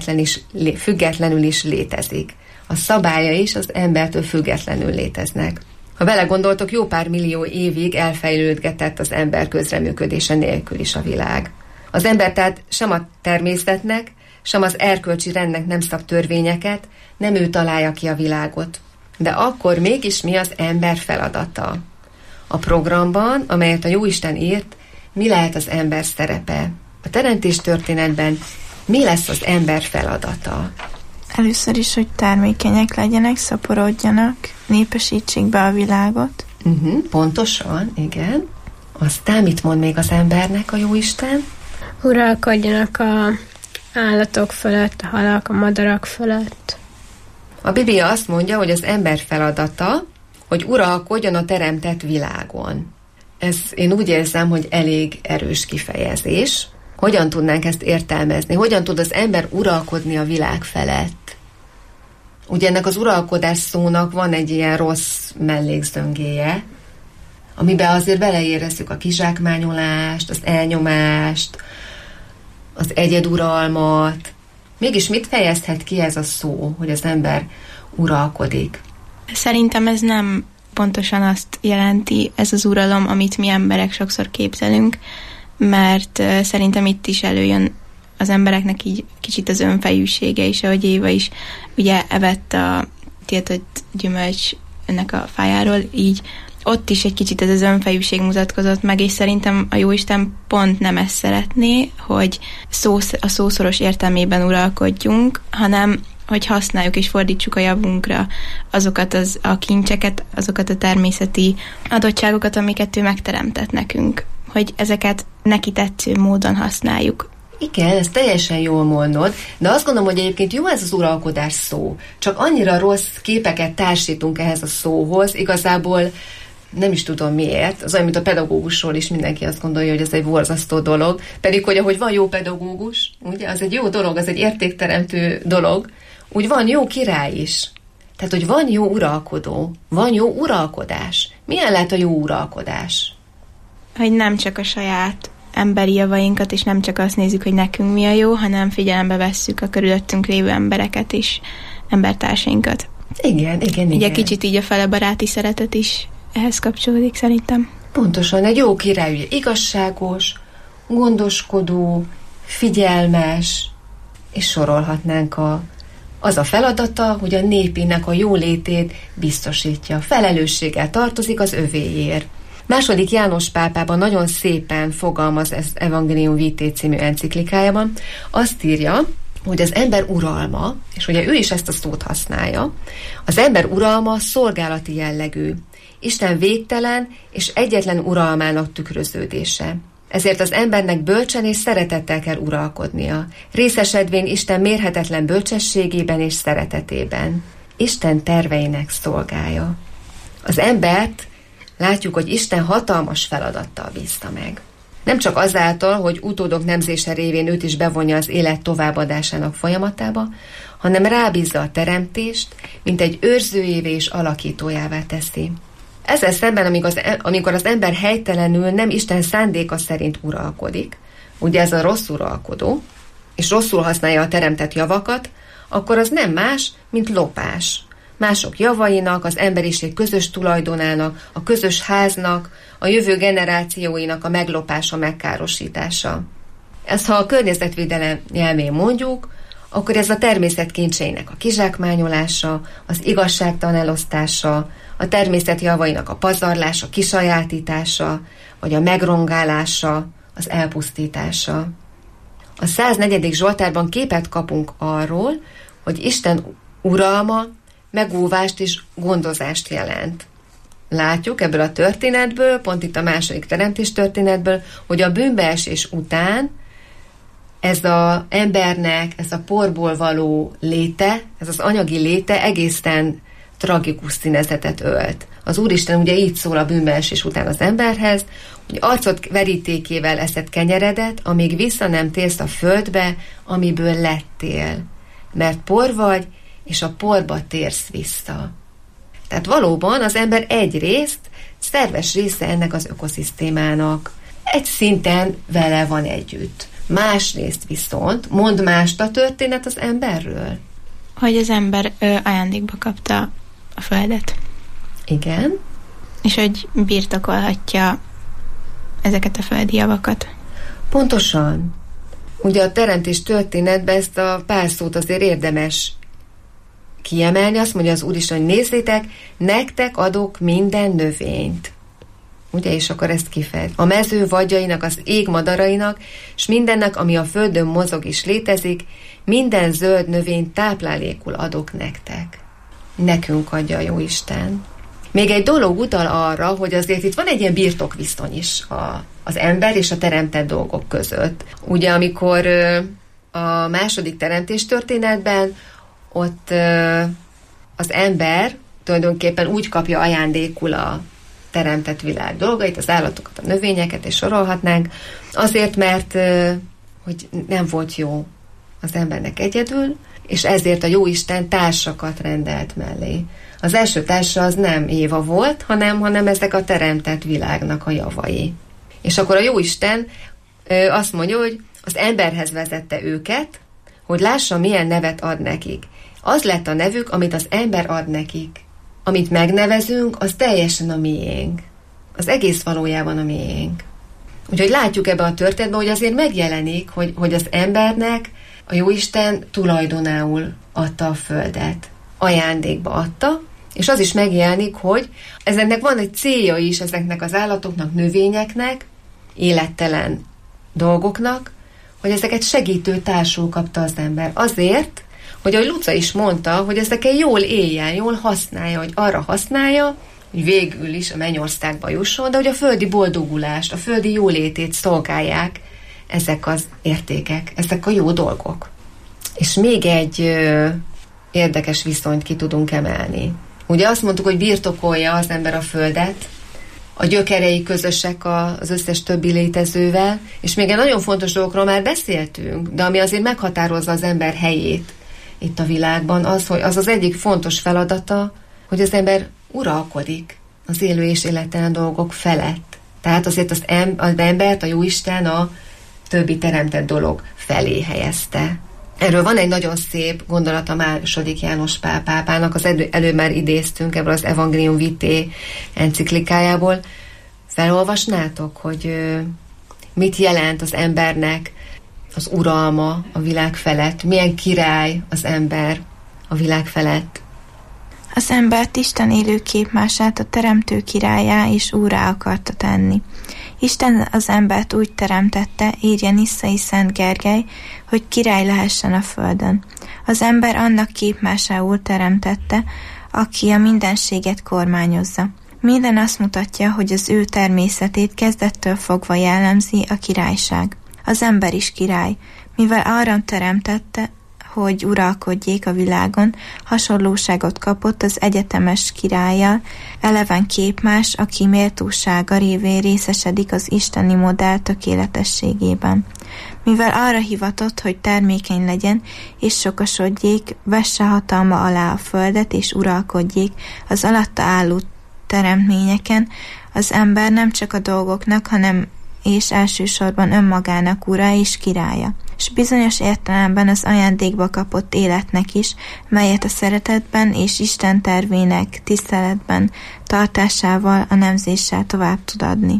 függetlenül is létezik. A szabálya is az embertől függetlenül léteznek. Ha belegondoltok, jó pár millió évig elfejlődgetett az ember közreműködése nélkül is a világ. Az ember tehát sem a természetnek, sem az erkölcsi rendnek nem szab törvényeket, nem ő találja ki a világot. De akkor mégis mi az ember feladata? A programban, amelyet a Jóisten írt, mi lehet az ember szerepe? A teremtés történetben mi lesz az ember feladata? Először is, hogy termékenyek legyenek, szaporodjanak, népesítsék be a világot. Pontosan, igen. Aztán mit mond még az embernek a Jóisten? Uralkodjanak a állatok fölött, a halak, a madarak fölött. A Biblia azt mondja, hogy az ember feladata, hogy uralkodjon a teremtett világon. Ez én úgy érzem, hogy elég erős kifejezés. Hogyan tudnánk ezt értelmezni? Hogyan tud az ember uralkodni a világ felett? Ugye ennek az uralkodás szónak van egy ilyen rossz mellékzöngéje, amiben azért beleérezzük a kizsákmányolást, az elnyomást, az egyeduralmat. Mégis mit fejezhet ki ez a szó, hogy az ember uralkodik? Szerintem ez nem pontosan azt jelenti ez az uralom, amit mi emberek sokszor képzelünk, mert szerintem itt is előjön az embereknek így kicsit az önfejűsége is, ahogy Éva is ugye evett a tiltott gyümölcs ennek a fájáról, így ott is egy kicsit ez az önfejűség mutatkozott meg, és szerintem a Jóisten pont nem ezt szeretné, hogy a szószoros értelmében uralkodjunk, hanem hogy használjuk és fordítsuk a javunkra azokat a kincseket, azokat a természeti adottságokat, amiket ő megteremtett nekünk, hogy ezeket neki tetsző módon használjuk. Igen, ezt teljesen jól mondod, de azt gondolom, hogy egyébként jó ez az uralkodás szó. Csak annyira rossz képeket társítunk ehhez a szóhoz, igazából nem is tudom miért, az olyan, mint a pedagógusról is mindenki azt gondolja, hogy ez egy borzasztó dolog, pedig hogy ahogy van jó pedagógus, ugye, az egy jó dolog, az egy értékteremtő dolog, úgy van jó király is. Tehát, hogy van jó uralkodó, van jó uralkodás. Milyen lehet a jó uralkodás? Hogy nem csak a saját emberi javainkat, és nem csak azt nézzük, hogy nekünk mi a jó, hanem figyelembe vesszük a körülöttünk lévő embereket és embertársainkat. Igen. Ugye kicsit így a felebaráti szeretet is ehhez kapcsolódik szerintem. Pontosan, egy jó király, ugye igazságos, gondoskodó, figyelmes, és sorolhatnánk az a feladata, hogy a népének a jólétét biztosítja. Felelősséggel tartozik az övéért. II. János pápában nagyon szépen fogalmaz ez Evangelium Vitae című enciklikájában. Azt írja, hogy az ember uralma, és ugye ő is ezt a szót használja, az ember uralma szolgálati jellegű, Isten végtelen és egyetlen uralmának tükröződése. Ezért az embernek bölcsen és szeretettel kell uralkodnia, részesedvén Isten mérhetetlen bölcsességében és szeretetében. Isten terveinek szolgálja. Az embert látjuk, hogy Isten hatalmas feladattal bízta meg. Nem csak azáltal, hogy utódok nemzése révén őt is bevonja az élet továbbadásának folyamatába, hanem rábízza a teremtést, mint egy őrzőjévé és alakítójává teszi. Ezzel szemben, amikor az ember helytelenül nem Isten szándéka szerint uralkodik, ugye ez a rossz uralkodó, és rosszul használja a teremtett javakat, akkor az nem más, mint lopás. Mások javainak, az emberiség közös tulajdonának, a közös háznak, a jövő generációinak a meglopása, megkárosítása. Ezt ha a környezetvédelem nyelvén mondjuk, akkor ez a természet kincseinek a kizsákmányolása, az igazságtalan elosztása, a természet javainak a pazarlása, kisajátítása, vagy a megrongálása, az elpusztítása. A 104. Zsoltárban képet kapunk arról, hogy Isten uralma megóvást és gondozást jelent. Látjuk ebből a történetből, pont itt a második teremtés történetből, hogy a bűnbeesés után ez az embernek, ez a porból való léte, ez az anyagi léte egészen tragikus színezetet ölt. Az Úristen ugye így szól a bűnbeesés után az emberhez, hogy arcod verítékével eszed kenyeredet, amíg vissza nem térsz a földbe, amiből lettél. Mert por vagy, és a porba térsz vissza. Tehát valóban az ember egyrészt szerves része ennek az ökoszisztémának. Egy szinten vele van együtt. Másrészt viszont mond mást a történet az emberről. Hogy az ember ajándékba kapta a földet. Igen. És hogy birtokolhatja ezeket a földi javakat. Pontosan. Ugye a teremtés történetben ezt a pár szót azért érdemes kiemelni. Azt mondja az Úristen, hogy nézzétek, nektek adok minden növényt. Ugye, és akkor ezt kifejez. A mező vadjainak, az ég madarainak, és mindennek, ami a földön mozog és létezik, minden zöld növényt táplálékul adok nektek. Nekünk adja a Jóisten. Még egy dolog utal arra, hogy azért itt van egy ilyen birtokviszony is az ember és a teremtett dolgok között. Ugye, amikor a második teremtés történetben ott az ember tulajdonképpen úgy kapja ajándékul a teremtett világ dolgait, az állatokat, a növényeket, és sorolhatnánk, azért, mert hogy nem volt jó az embernek egyedül, és ezért a Jóisten társakat rendelt mellé. Az első társa az nem Éva volt, hanem ezek a teremtett világnak a javai. És akkor a Jóisten azt mondja, hogy az emberhez vezette őket, hogy lássa, milyen nevet ad nekik. Az lett a nevük, amit az ember ad nekik. amit megnevezünk, az teljesen a miénk. Az egész valójában a miénk. Úgyhogy látjuk ebbe a történetben, hogy azért megjelenik, hogy az embernek a Jóisten tulajdonául adta a földet. Ajándékba adta, és az is megjelenik, hogy ezeknek van egy célja is, ezeknek az állatoknak, növényeknek, élettelen dolgoknak, hogy ezeket segítő társul kapta az ember. Azért, hogy ahogy Luca is mondta, hogy ezeken jól éljen, jól használja, hogy arra használja, hogy végül is a mennyországba jusson, de hogy a földi boldogulást, a földi jólétét szolgálják ezek az értékek, ezek a jó dolgok. És még egy érdekes viszonyt ki tudunk emelni. Ugye azt mondtuk, hogy birtokolja az ember a földet, a gyökerei közösek az összes többi létezővel, és még egy nagyon fontos dolgokról már beszéltünk, de ami azért meghatározza az ember helyét itt a világban, az, hogy az egyik fontos feladata, hogy az ember uralkodik az élő és élettelen dolgok felett. Tehát azért az embert a Jóisten a többi teremtett dolog felé helyezte. Erről van egy nagyon szép gondolat a második János Pál pápának, az előbb már idéztünk ebből az Evangelium Vitae enciklikájából. Felolvasnátok, hogy mit jelent az embernek az uralma a világ felett? Milyen király az ember a világ felett? Az embert Isten élő képmását a teremtő királyá és úrrá akarta tenni. Isten az embert úgy teremtette, írja Nisszai Szent Gergely, hogy király lehessen a földön. Az ember annak képmásául teremtette, aki a mindenséget kormányozza. Minden azt mutatja, hogy az ő természetét kezdettől fogva jellemzi a királyság. Az ember is király, mivel arra teremtette, hogy uralkodjék a világon, hasonlóságot kapott az egyetemes királlyal, eleven képmás, aki méltósága révén részesedik az isteni modell tökéletességében. Mivel arra hivatott, hogy termékeny legyen, és sokasodjék, vesse hatalma alá a földet, és uralkodjék az alatta álló teremtményeken, az ember nem csak a dolgoknak, hanem és elsősorban önmagának ura és királya, és bizonyos értelemben az ajándékba kapott életnek is, melyet a szeretetben és Isten tervének tiszteletben tartásával, a nemzéssel tovább tud adni.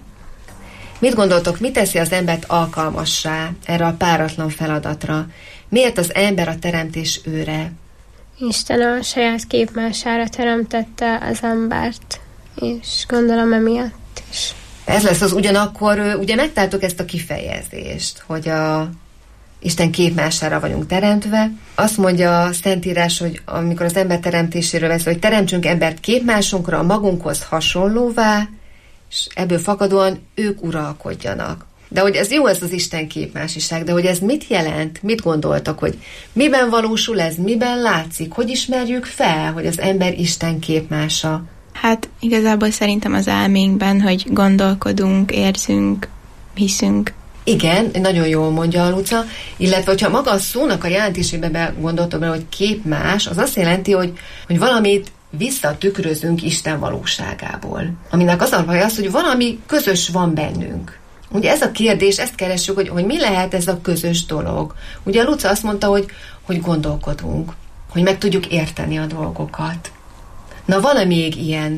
Mit gondoltok, mi teszi az embert alkalmassá erre a páratlan feladatra? Miért az ember a teremtés őre? Isten a saját képmására teremtette az embert, és gondolom emiatt is. Ez lesz az, ugyanakkor, ugye megtaláltuk ezt a kifejezést, hogy a Isten képmására vagyunk teremtve. Azt mondja a Szentírás, hogy amikor az ember teremtéséről beszél, hogy teremtsünk embert képmásunkra, a magunkhoz hasonlóvá, és ebből fakadóan ők uralkodjanak. De hogy ez jó, ez az Isten képmásiság, de hogy ez mit jelent? Mit gondoltak, hogy miben valósul ez, miben látszik? Hogy ismerjük fel, hogy az ember Isten képmása? Hát igazából szerintem az elménkben, hogy gondolkodunk, érzünk, hiszünk. Igen, nagyon jól mondja a Luca, illetve hogyha maga a szónak a jelentésébe gondoltok bele, hogy képmás, az azt jelenti, hogy valamit visszatükrözünk Isten valóságából. Aminek az a baj az, hogy valami közös van bennünk. Ugye ez a kérdés, ezt keressük, hogy mi lehet ez a közös dolog. Ugye a Luca azt mondta, hogy gondolkodunk, hogy meg tudjuk érteni a dolgokat. Na, van még ilyen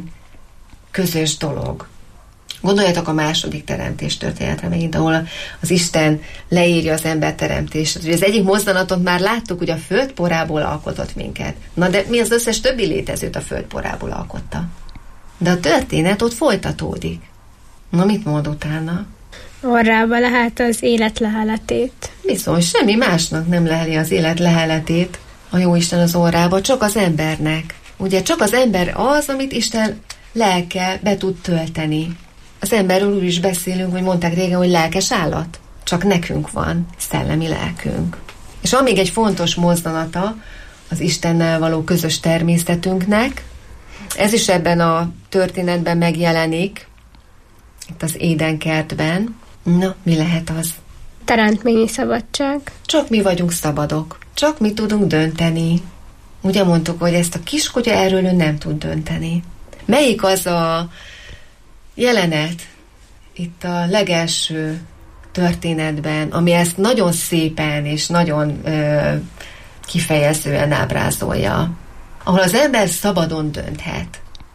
közös dolog? Gondoljatok a második teremtés történetre megint, ahol az Isten leírja az ember teremtését. Ugye az egyik mozdanatot már láttuk, hogy a föld porából alkotott minket. Na, de mi az összes többi létezőt a föld porából alkotta? De a történet ott folytatódik. Na, mit mond utána? Orrába lehet az élet leheletét. Bizony, semmi másnak nem leheli az élet leheletét a Jóisten az orrába, csak az embernek. Ugye csak az ember az, amit Isten lelke be tud tölteni. Az emberről úgy is beszélünk, hogy mondták régen, hogy lelkes állat. Csak nekünk van szellemi lelkünk. És van még egy fontos mozzanata az Istennel való közös természetünknek. Ez is ebben a történetben megjelenik, itt az Édenkertben. Na, mi lehet az? Teremtményi szabadság. Csak mi vagyunk szabadok. Csak mi tudunk dönteni. Ugye mondtuk, hogy ezt a kiskutya erről ő nem tud dönteni. Melyik az a jelenet itt a legelső történetben, ami ezt nagyon szépen és nagyon kifejezően ábrázolja, ahol az ember szabadon dönthet.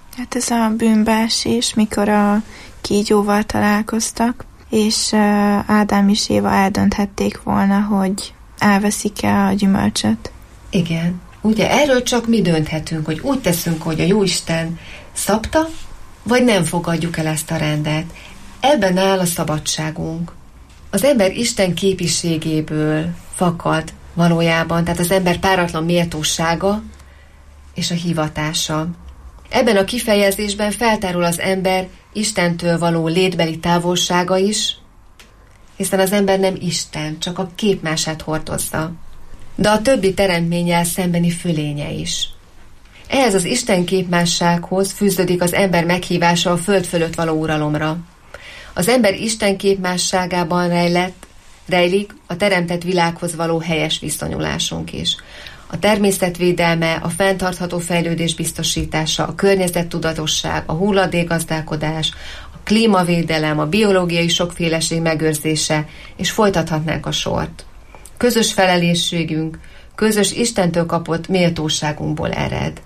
Hát ez a bűnbeesés, mikor a kígyóval találkoztak, és Ádám és Éva eldönthették volna, hogy elveszik-e a gyümölcsöt. Igen. Ugye erről csak mi dönthetünk, hogy úgy teszünk, hogy a Jóisten szabta, vagy nem fogadjuk el ezt a rendet. Ebben áll a szabadságunk. Az ember Isten képiségéből fakad valójában, tehát az ember páratlan méltósága és a hivatása. Ebben a kifejezésben feltárul az ember Istentől való létbeli távolsága is, hiszen az ember nem Isten, csak a képmását hordozza, de a többi teremtménnyel szembeni fölénye is. Ehhez az Isten képmássághoz fűződik az ember meghívása a föld fölött való uralomra. Az ember Isten képmásságában rejlik a teremtett világhoz való helyes viszonyulásunk is. A természetvédelme, a fenntartható fejlődés biztosítása, a környezettudatosság, a hulladékgazdálkodás, a klímavédelem, a biológiai sokféleség megőrzése, és folytathatnánk a sort. Közös felelősségünk, közös Istentől kapott méltóságunkból ered.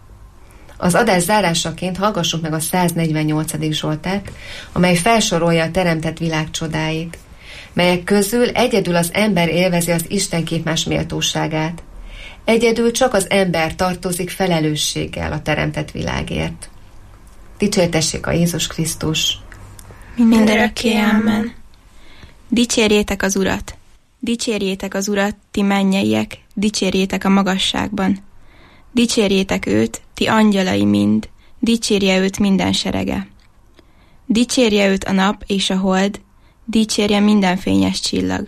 Az adás zárásaként hallgassuk meg a 148. Zsoltárt, amely felsorolja a teremtett világ csodáit, melyek közül egyedül az ember élvezi az Isten képmás méltóságát. Egyedül csak az ember tartozik felelősséggel a teremtett világért. Dicsértessék a Jézus Krisztus! Mindörökké, ámen! Dicsérjétek az Urat! Dicsérjétek az Urat, ti mennyeiek, dicsérjétek a magasságban! Dicsérjétek őt, ti angyalai mind, dicsérje őt minden serege! Dicsérje őt a nap és a hold, dicsérje minden fényes csillag!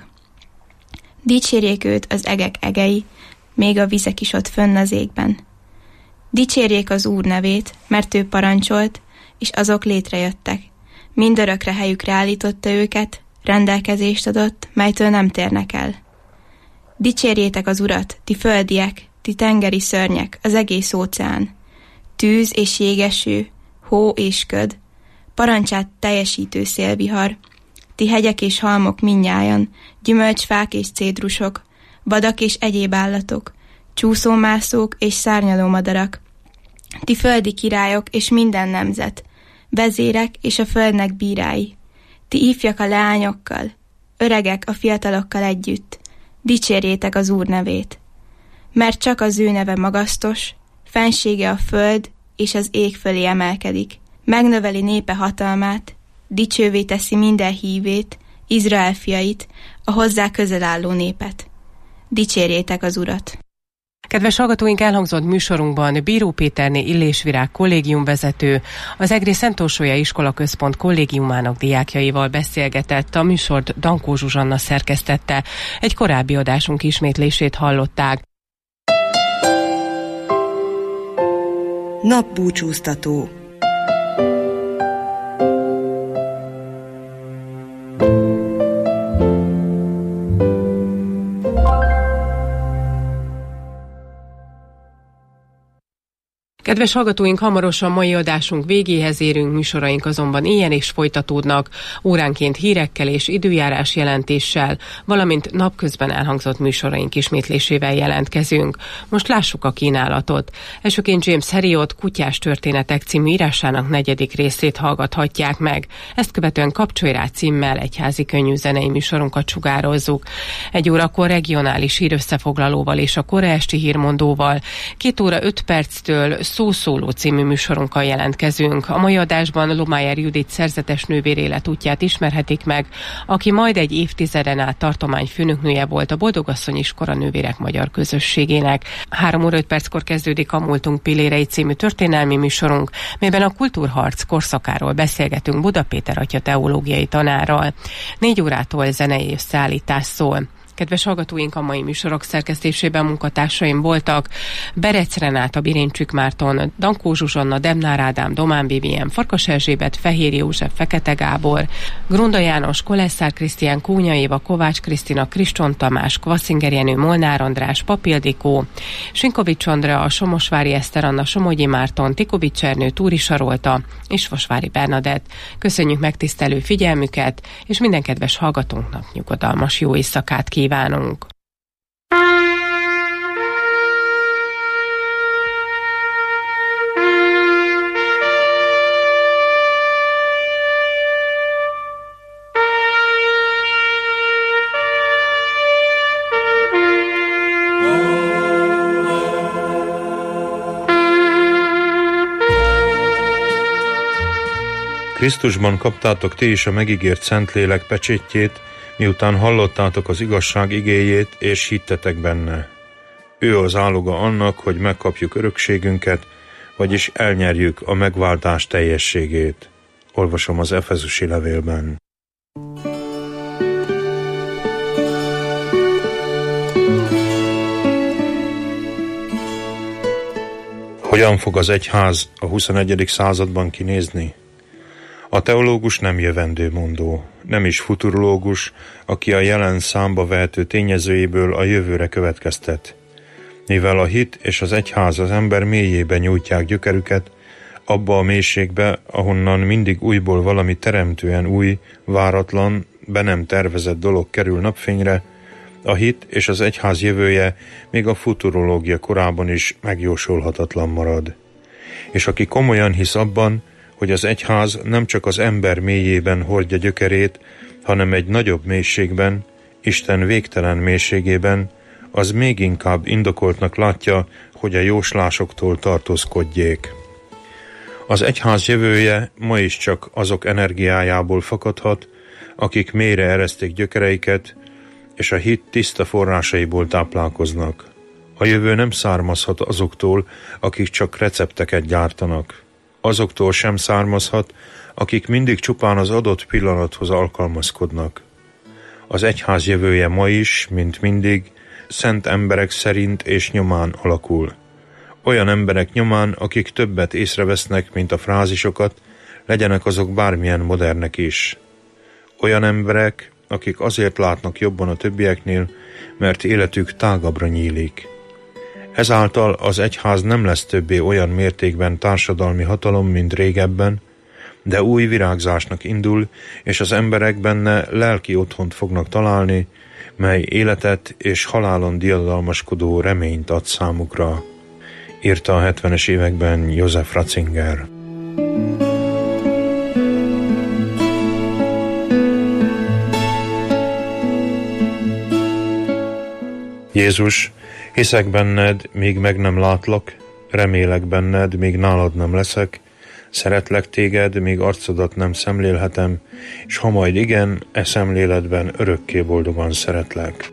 Dicsérjék őt az egek egei, még a vizek is ott fönn az égben. Dicsérjék az Úr nevét, mert ő parancsolt, és azok létrejöttek. Mindörökre helyükre állította őket, rendelkezést adott, melytől nem térnek el. Dicsérjétek az Urat, ti földiek, ti tengeri szörnyek, az egész óceán. Tűz és jégeső, hó és köd, parancsát teljesítő szélvihar, ti hegyek és halmok mindnyájan, gyümölcsfák és cédrusok, vadak és egyéb állatok, csúszómászók és szárnyaló madarak, ti földi királyok és minden nemzet, vezérek és a földnek bírái, ti ifjak a leányokkal, öregek a fiatalokkal együtt, dicsérjétek az Úr nevét. Mert csak az ő neve magasztos, fensége a föld és az ég fölé emelkedik, megnöveli népe hatalmát, dicsővé teszi minden hívét, Izrael fiait, a hozzá közel álló népet. Dicsérjétek az Urat! Kedves hallgatóink, elhangzott műsorunkban Bíró Péterné Illésvirág kollégiumvezető, az Egri Szent Orsolya Iskola Központ kollégiumának diákjaival beszélgetett, a műsort Dankó Zsuzsanna szerkesztette. Egy korábbi adásunk ismétlését hallották. Napbúcsúztató. Kedves hallgatóink, hamarosan mai adásunk végéhez érünk, műsoraink azonban ilyen is folytatódnak, óránként hírekkel és időjárás jelentéssel, valamint napközben elhangzott műsoraink ismétlésével jelentkezünk. Most lássuk a kínálatot. Elsőként James Herriot Kutyás történetek című írásának 4. részét hallgathatják meg. Ezt követően Kapcsolj rá címmel egyházi könnyű zenei műsorunkat sugározzuk. 1 órakor regionális hírösszefoglalóval és a kora esti hírmondóval, 2 óra 5 perctől Szószóló című műsorunkkal jelentkezünk. A mai adásban Lomájer Judit szerzetes nővér életútját ismerhetik meg, aki majd egy évtizeden át tartományfőnöknője volt a Boldogasszony Iskora Nővérek Magyar Közösségének. 3 óra 5 perckor kezdődik a Múltunk pillérei című történelmi műsorunk, melyben a kultúrharc korszakáról beszélgetünk Buda Péter atya teológiai tanárral. 4 órától zenei összeállítás szól. Kedves hallgatóink, a mai műsorok szerkesztésében munkatársaim voltak Berec Renáta, Birincsük Márton, Dankó Zsuzsanna, Demnár Ádám, Domán Vivien, Farkas Erzsébet, Fehér József, Fekete Gábor, Grunda János, Kolesszár Krisztián, Kónya Éva, Kovács Krisztina, Kriston Tamás, Kvasszinger Jenő, Molnár András, Papildikó, Sinkovics Andrea, a Somosvári Eszter Anna, Somogyi Márton, Tikovics Ernő, Túri Sarolta és Vasvári Bernadett. Köszönjük megtisztelő figyelmüket, és minden kedves hallgatónknak nyugodalmas jó éjszakát kívánunk! Krisztusban kaptátok ti is a megígért Szentlélek pecsétjét, miután hallottátok az igazság igéjét, és hittetek benne. Ő az áloga annak, hogy megkapjuk örökségünket, vagyis elnyerjük a megváltás teljességét. Olvasom az Efezusi levélben. Hogyan fog az egyház a 21. században kinézni? A teológus nem jövendőmondó, nem is futurológus, aki a jelen számba vehető tényezőiből a jövőre következtet. Mivel a hit és az egyház az ember mélyébe nyújtják gyökerüket, abba a mélységbe, ahonnan mindig újból valami teremtően új, váratlan, be nem tervezett dolog kerül napfényre, a hit és az egyház jövője még a futurológia korában is megjósolhatatlan marad. És aki komolyan hisz abban, hogy az egyház nem csak az ember mélyében hordja gyökerét, hanem egy nagyobb mélységben, Isten végtelen mélységében, az még inkább indokoltnak látja, hogy a jóslásoktól tartózkodjék. Az egyház jövője ma is csak azok energiájából fakadhat, akik mélyre ereszték gyökereiket, és a hit tiszta forrásaiból táplálkoznak. A jövő nem származhat azoktól, akik csak recepteket gyártanak. Azoktól sem származhat, akik mindig csupán az adott pillanathoz alkalmazkodnak. Az egyház jövője ma is, mint mindig, szent emberek szerint és nyomán alakul. Olyan emberek nyomán, akik többet észrevesznek, mint a frázisokat, legyenek azok bármilyen modernek is. Olyan emberek, akik azért látnak jobban a többieknél, mert életük tágabbra nyílik. Ezáltal az egyház nem lesz többé olyan mértékben társadalmi hatalom, mint régebben, de új virágzásnak indul, és az emberek benne lelki otthont fognak találni, mely életet és halálon diadalmaskodó reményt ad számukra, írta a 70-es években Joseph Ratzinger. Jézus, hiszek benned, míg meg nem látlak, remélek benned, míg nálad nem leszek, szeretlek téged, míg arcodat nem szemlélhetem, és ha majd igen, szemléletben örökké boldogan szeretlek.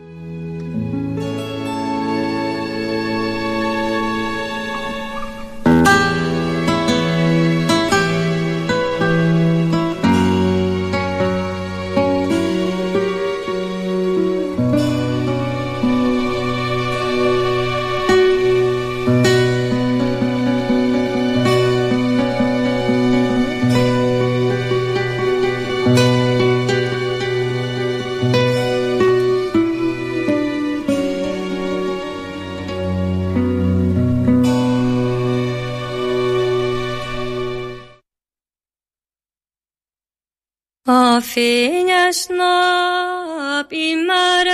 A fényes nap immár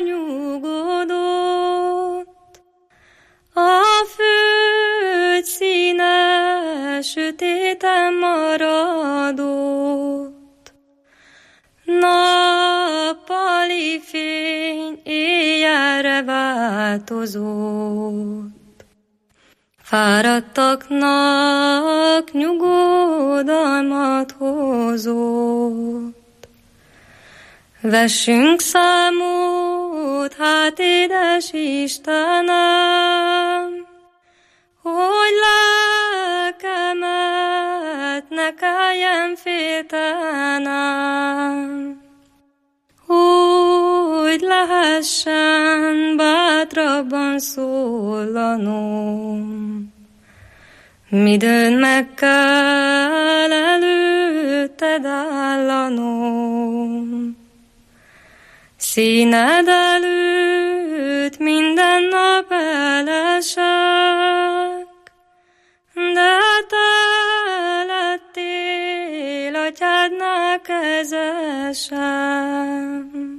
elnyugodott, a föld színe sötéten maradott. Nappali fény éjjelre változott. Fáradtaknak nyugodalmat hozott. Vessünk számot, hát édes Istenem, hogy lelkemet ne kelljen féltenem, hogy lehessen bátrabban szólanom. Midőn meg kell előtted állanom, színed előtt minden nap elesek, de te lettél atyádnál kezesem.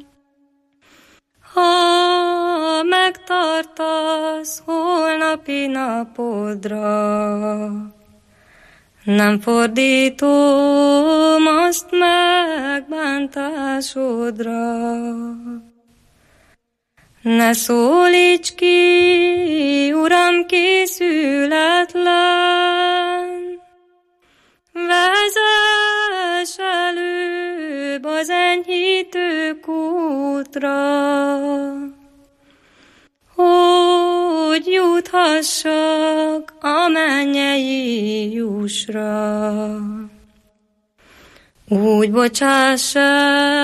Ha megtartasz holnapi napodra, nem fordítom azt megbántásodra. Ne szólíts ki, Uram, készületlen, vezess napokra, hogy juthassak a mennyei jusra. Úgy bocsássa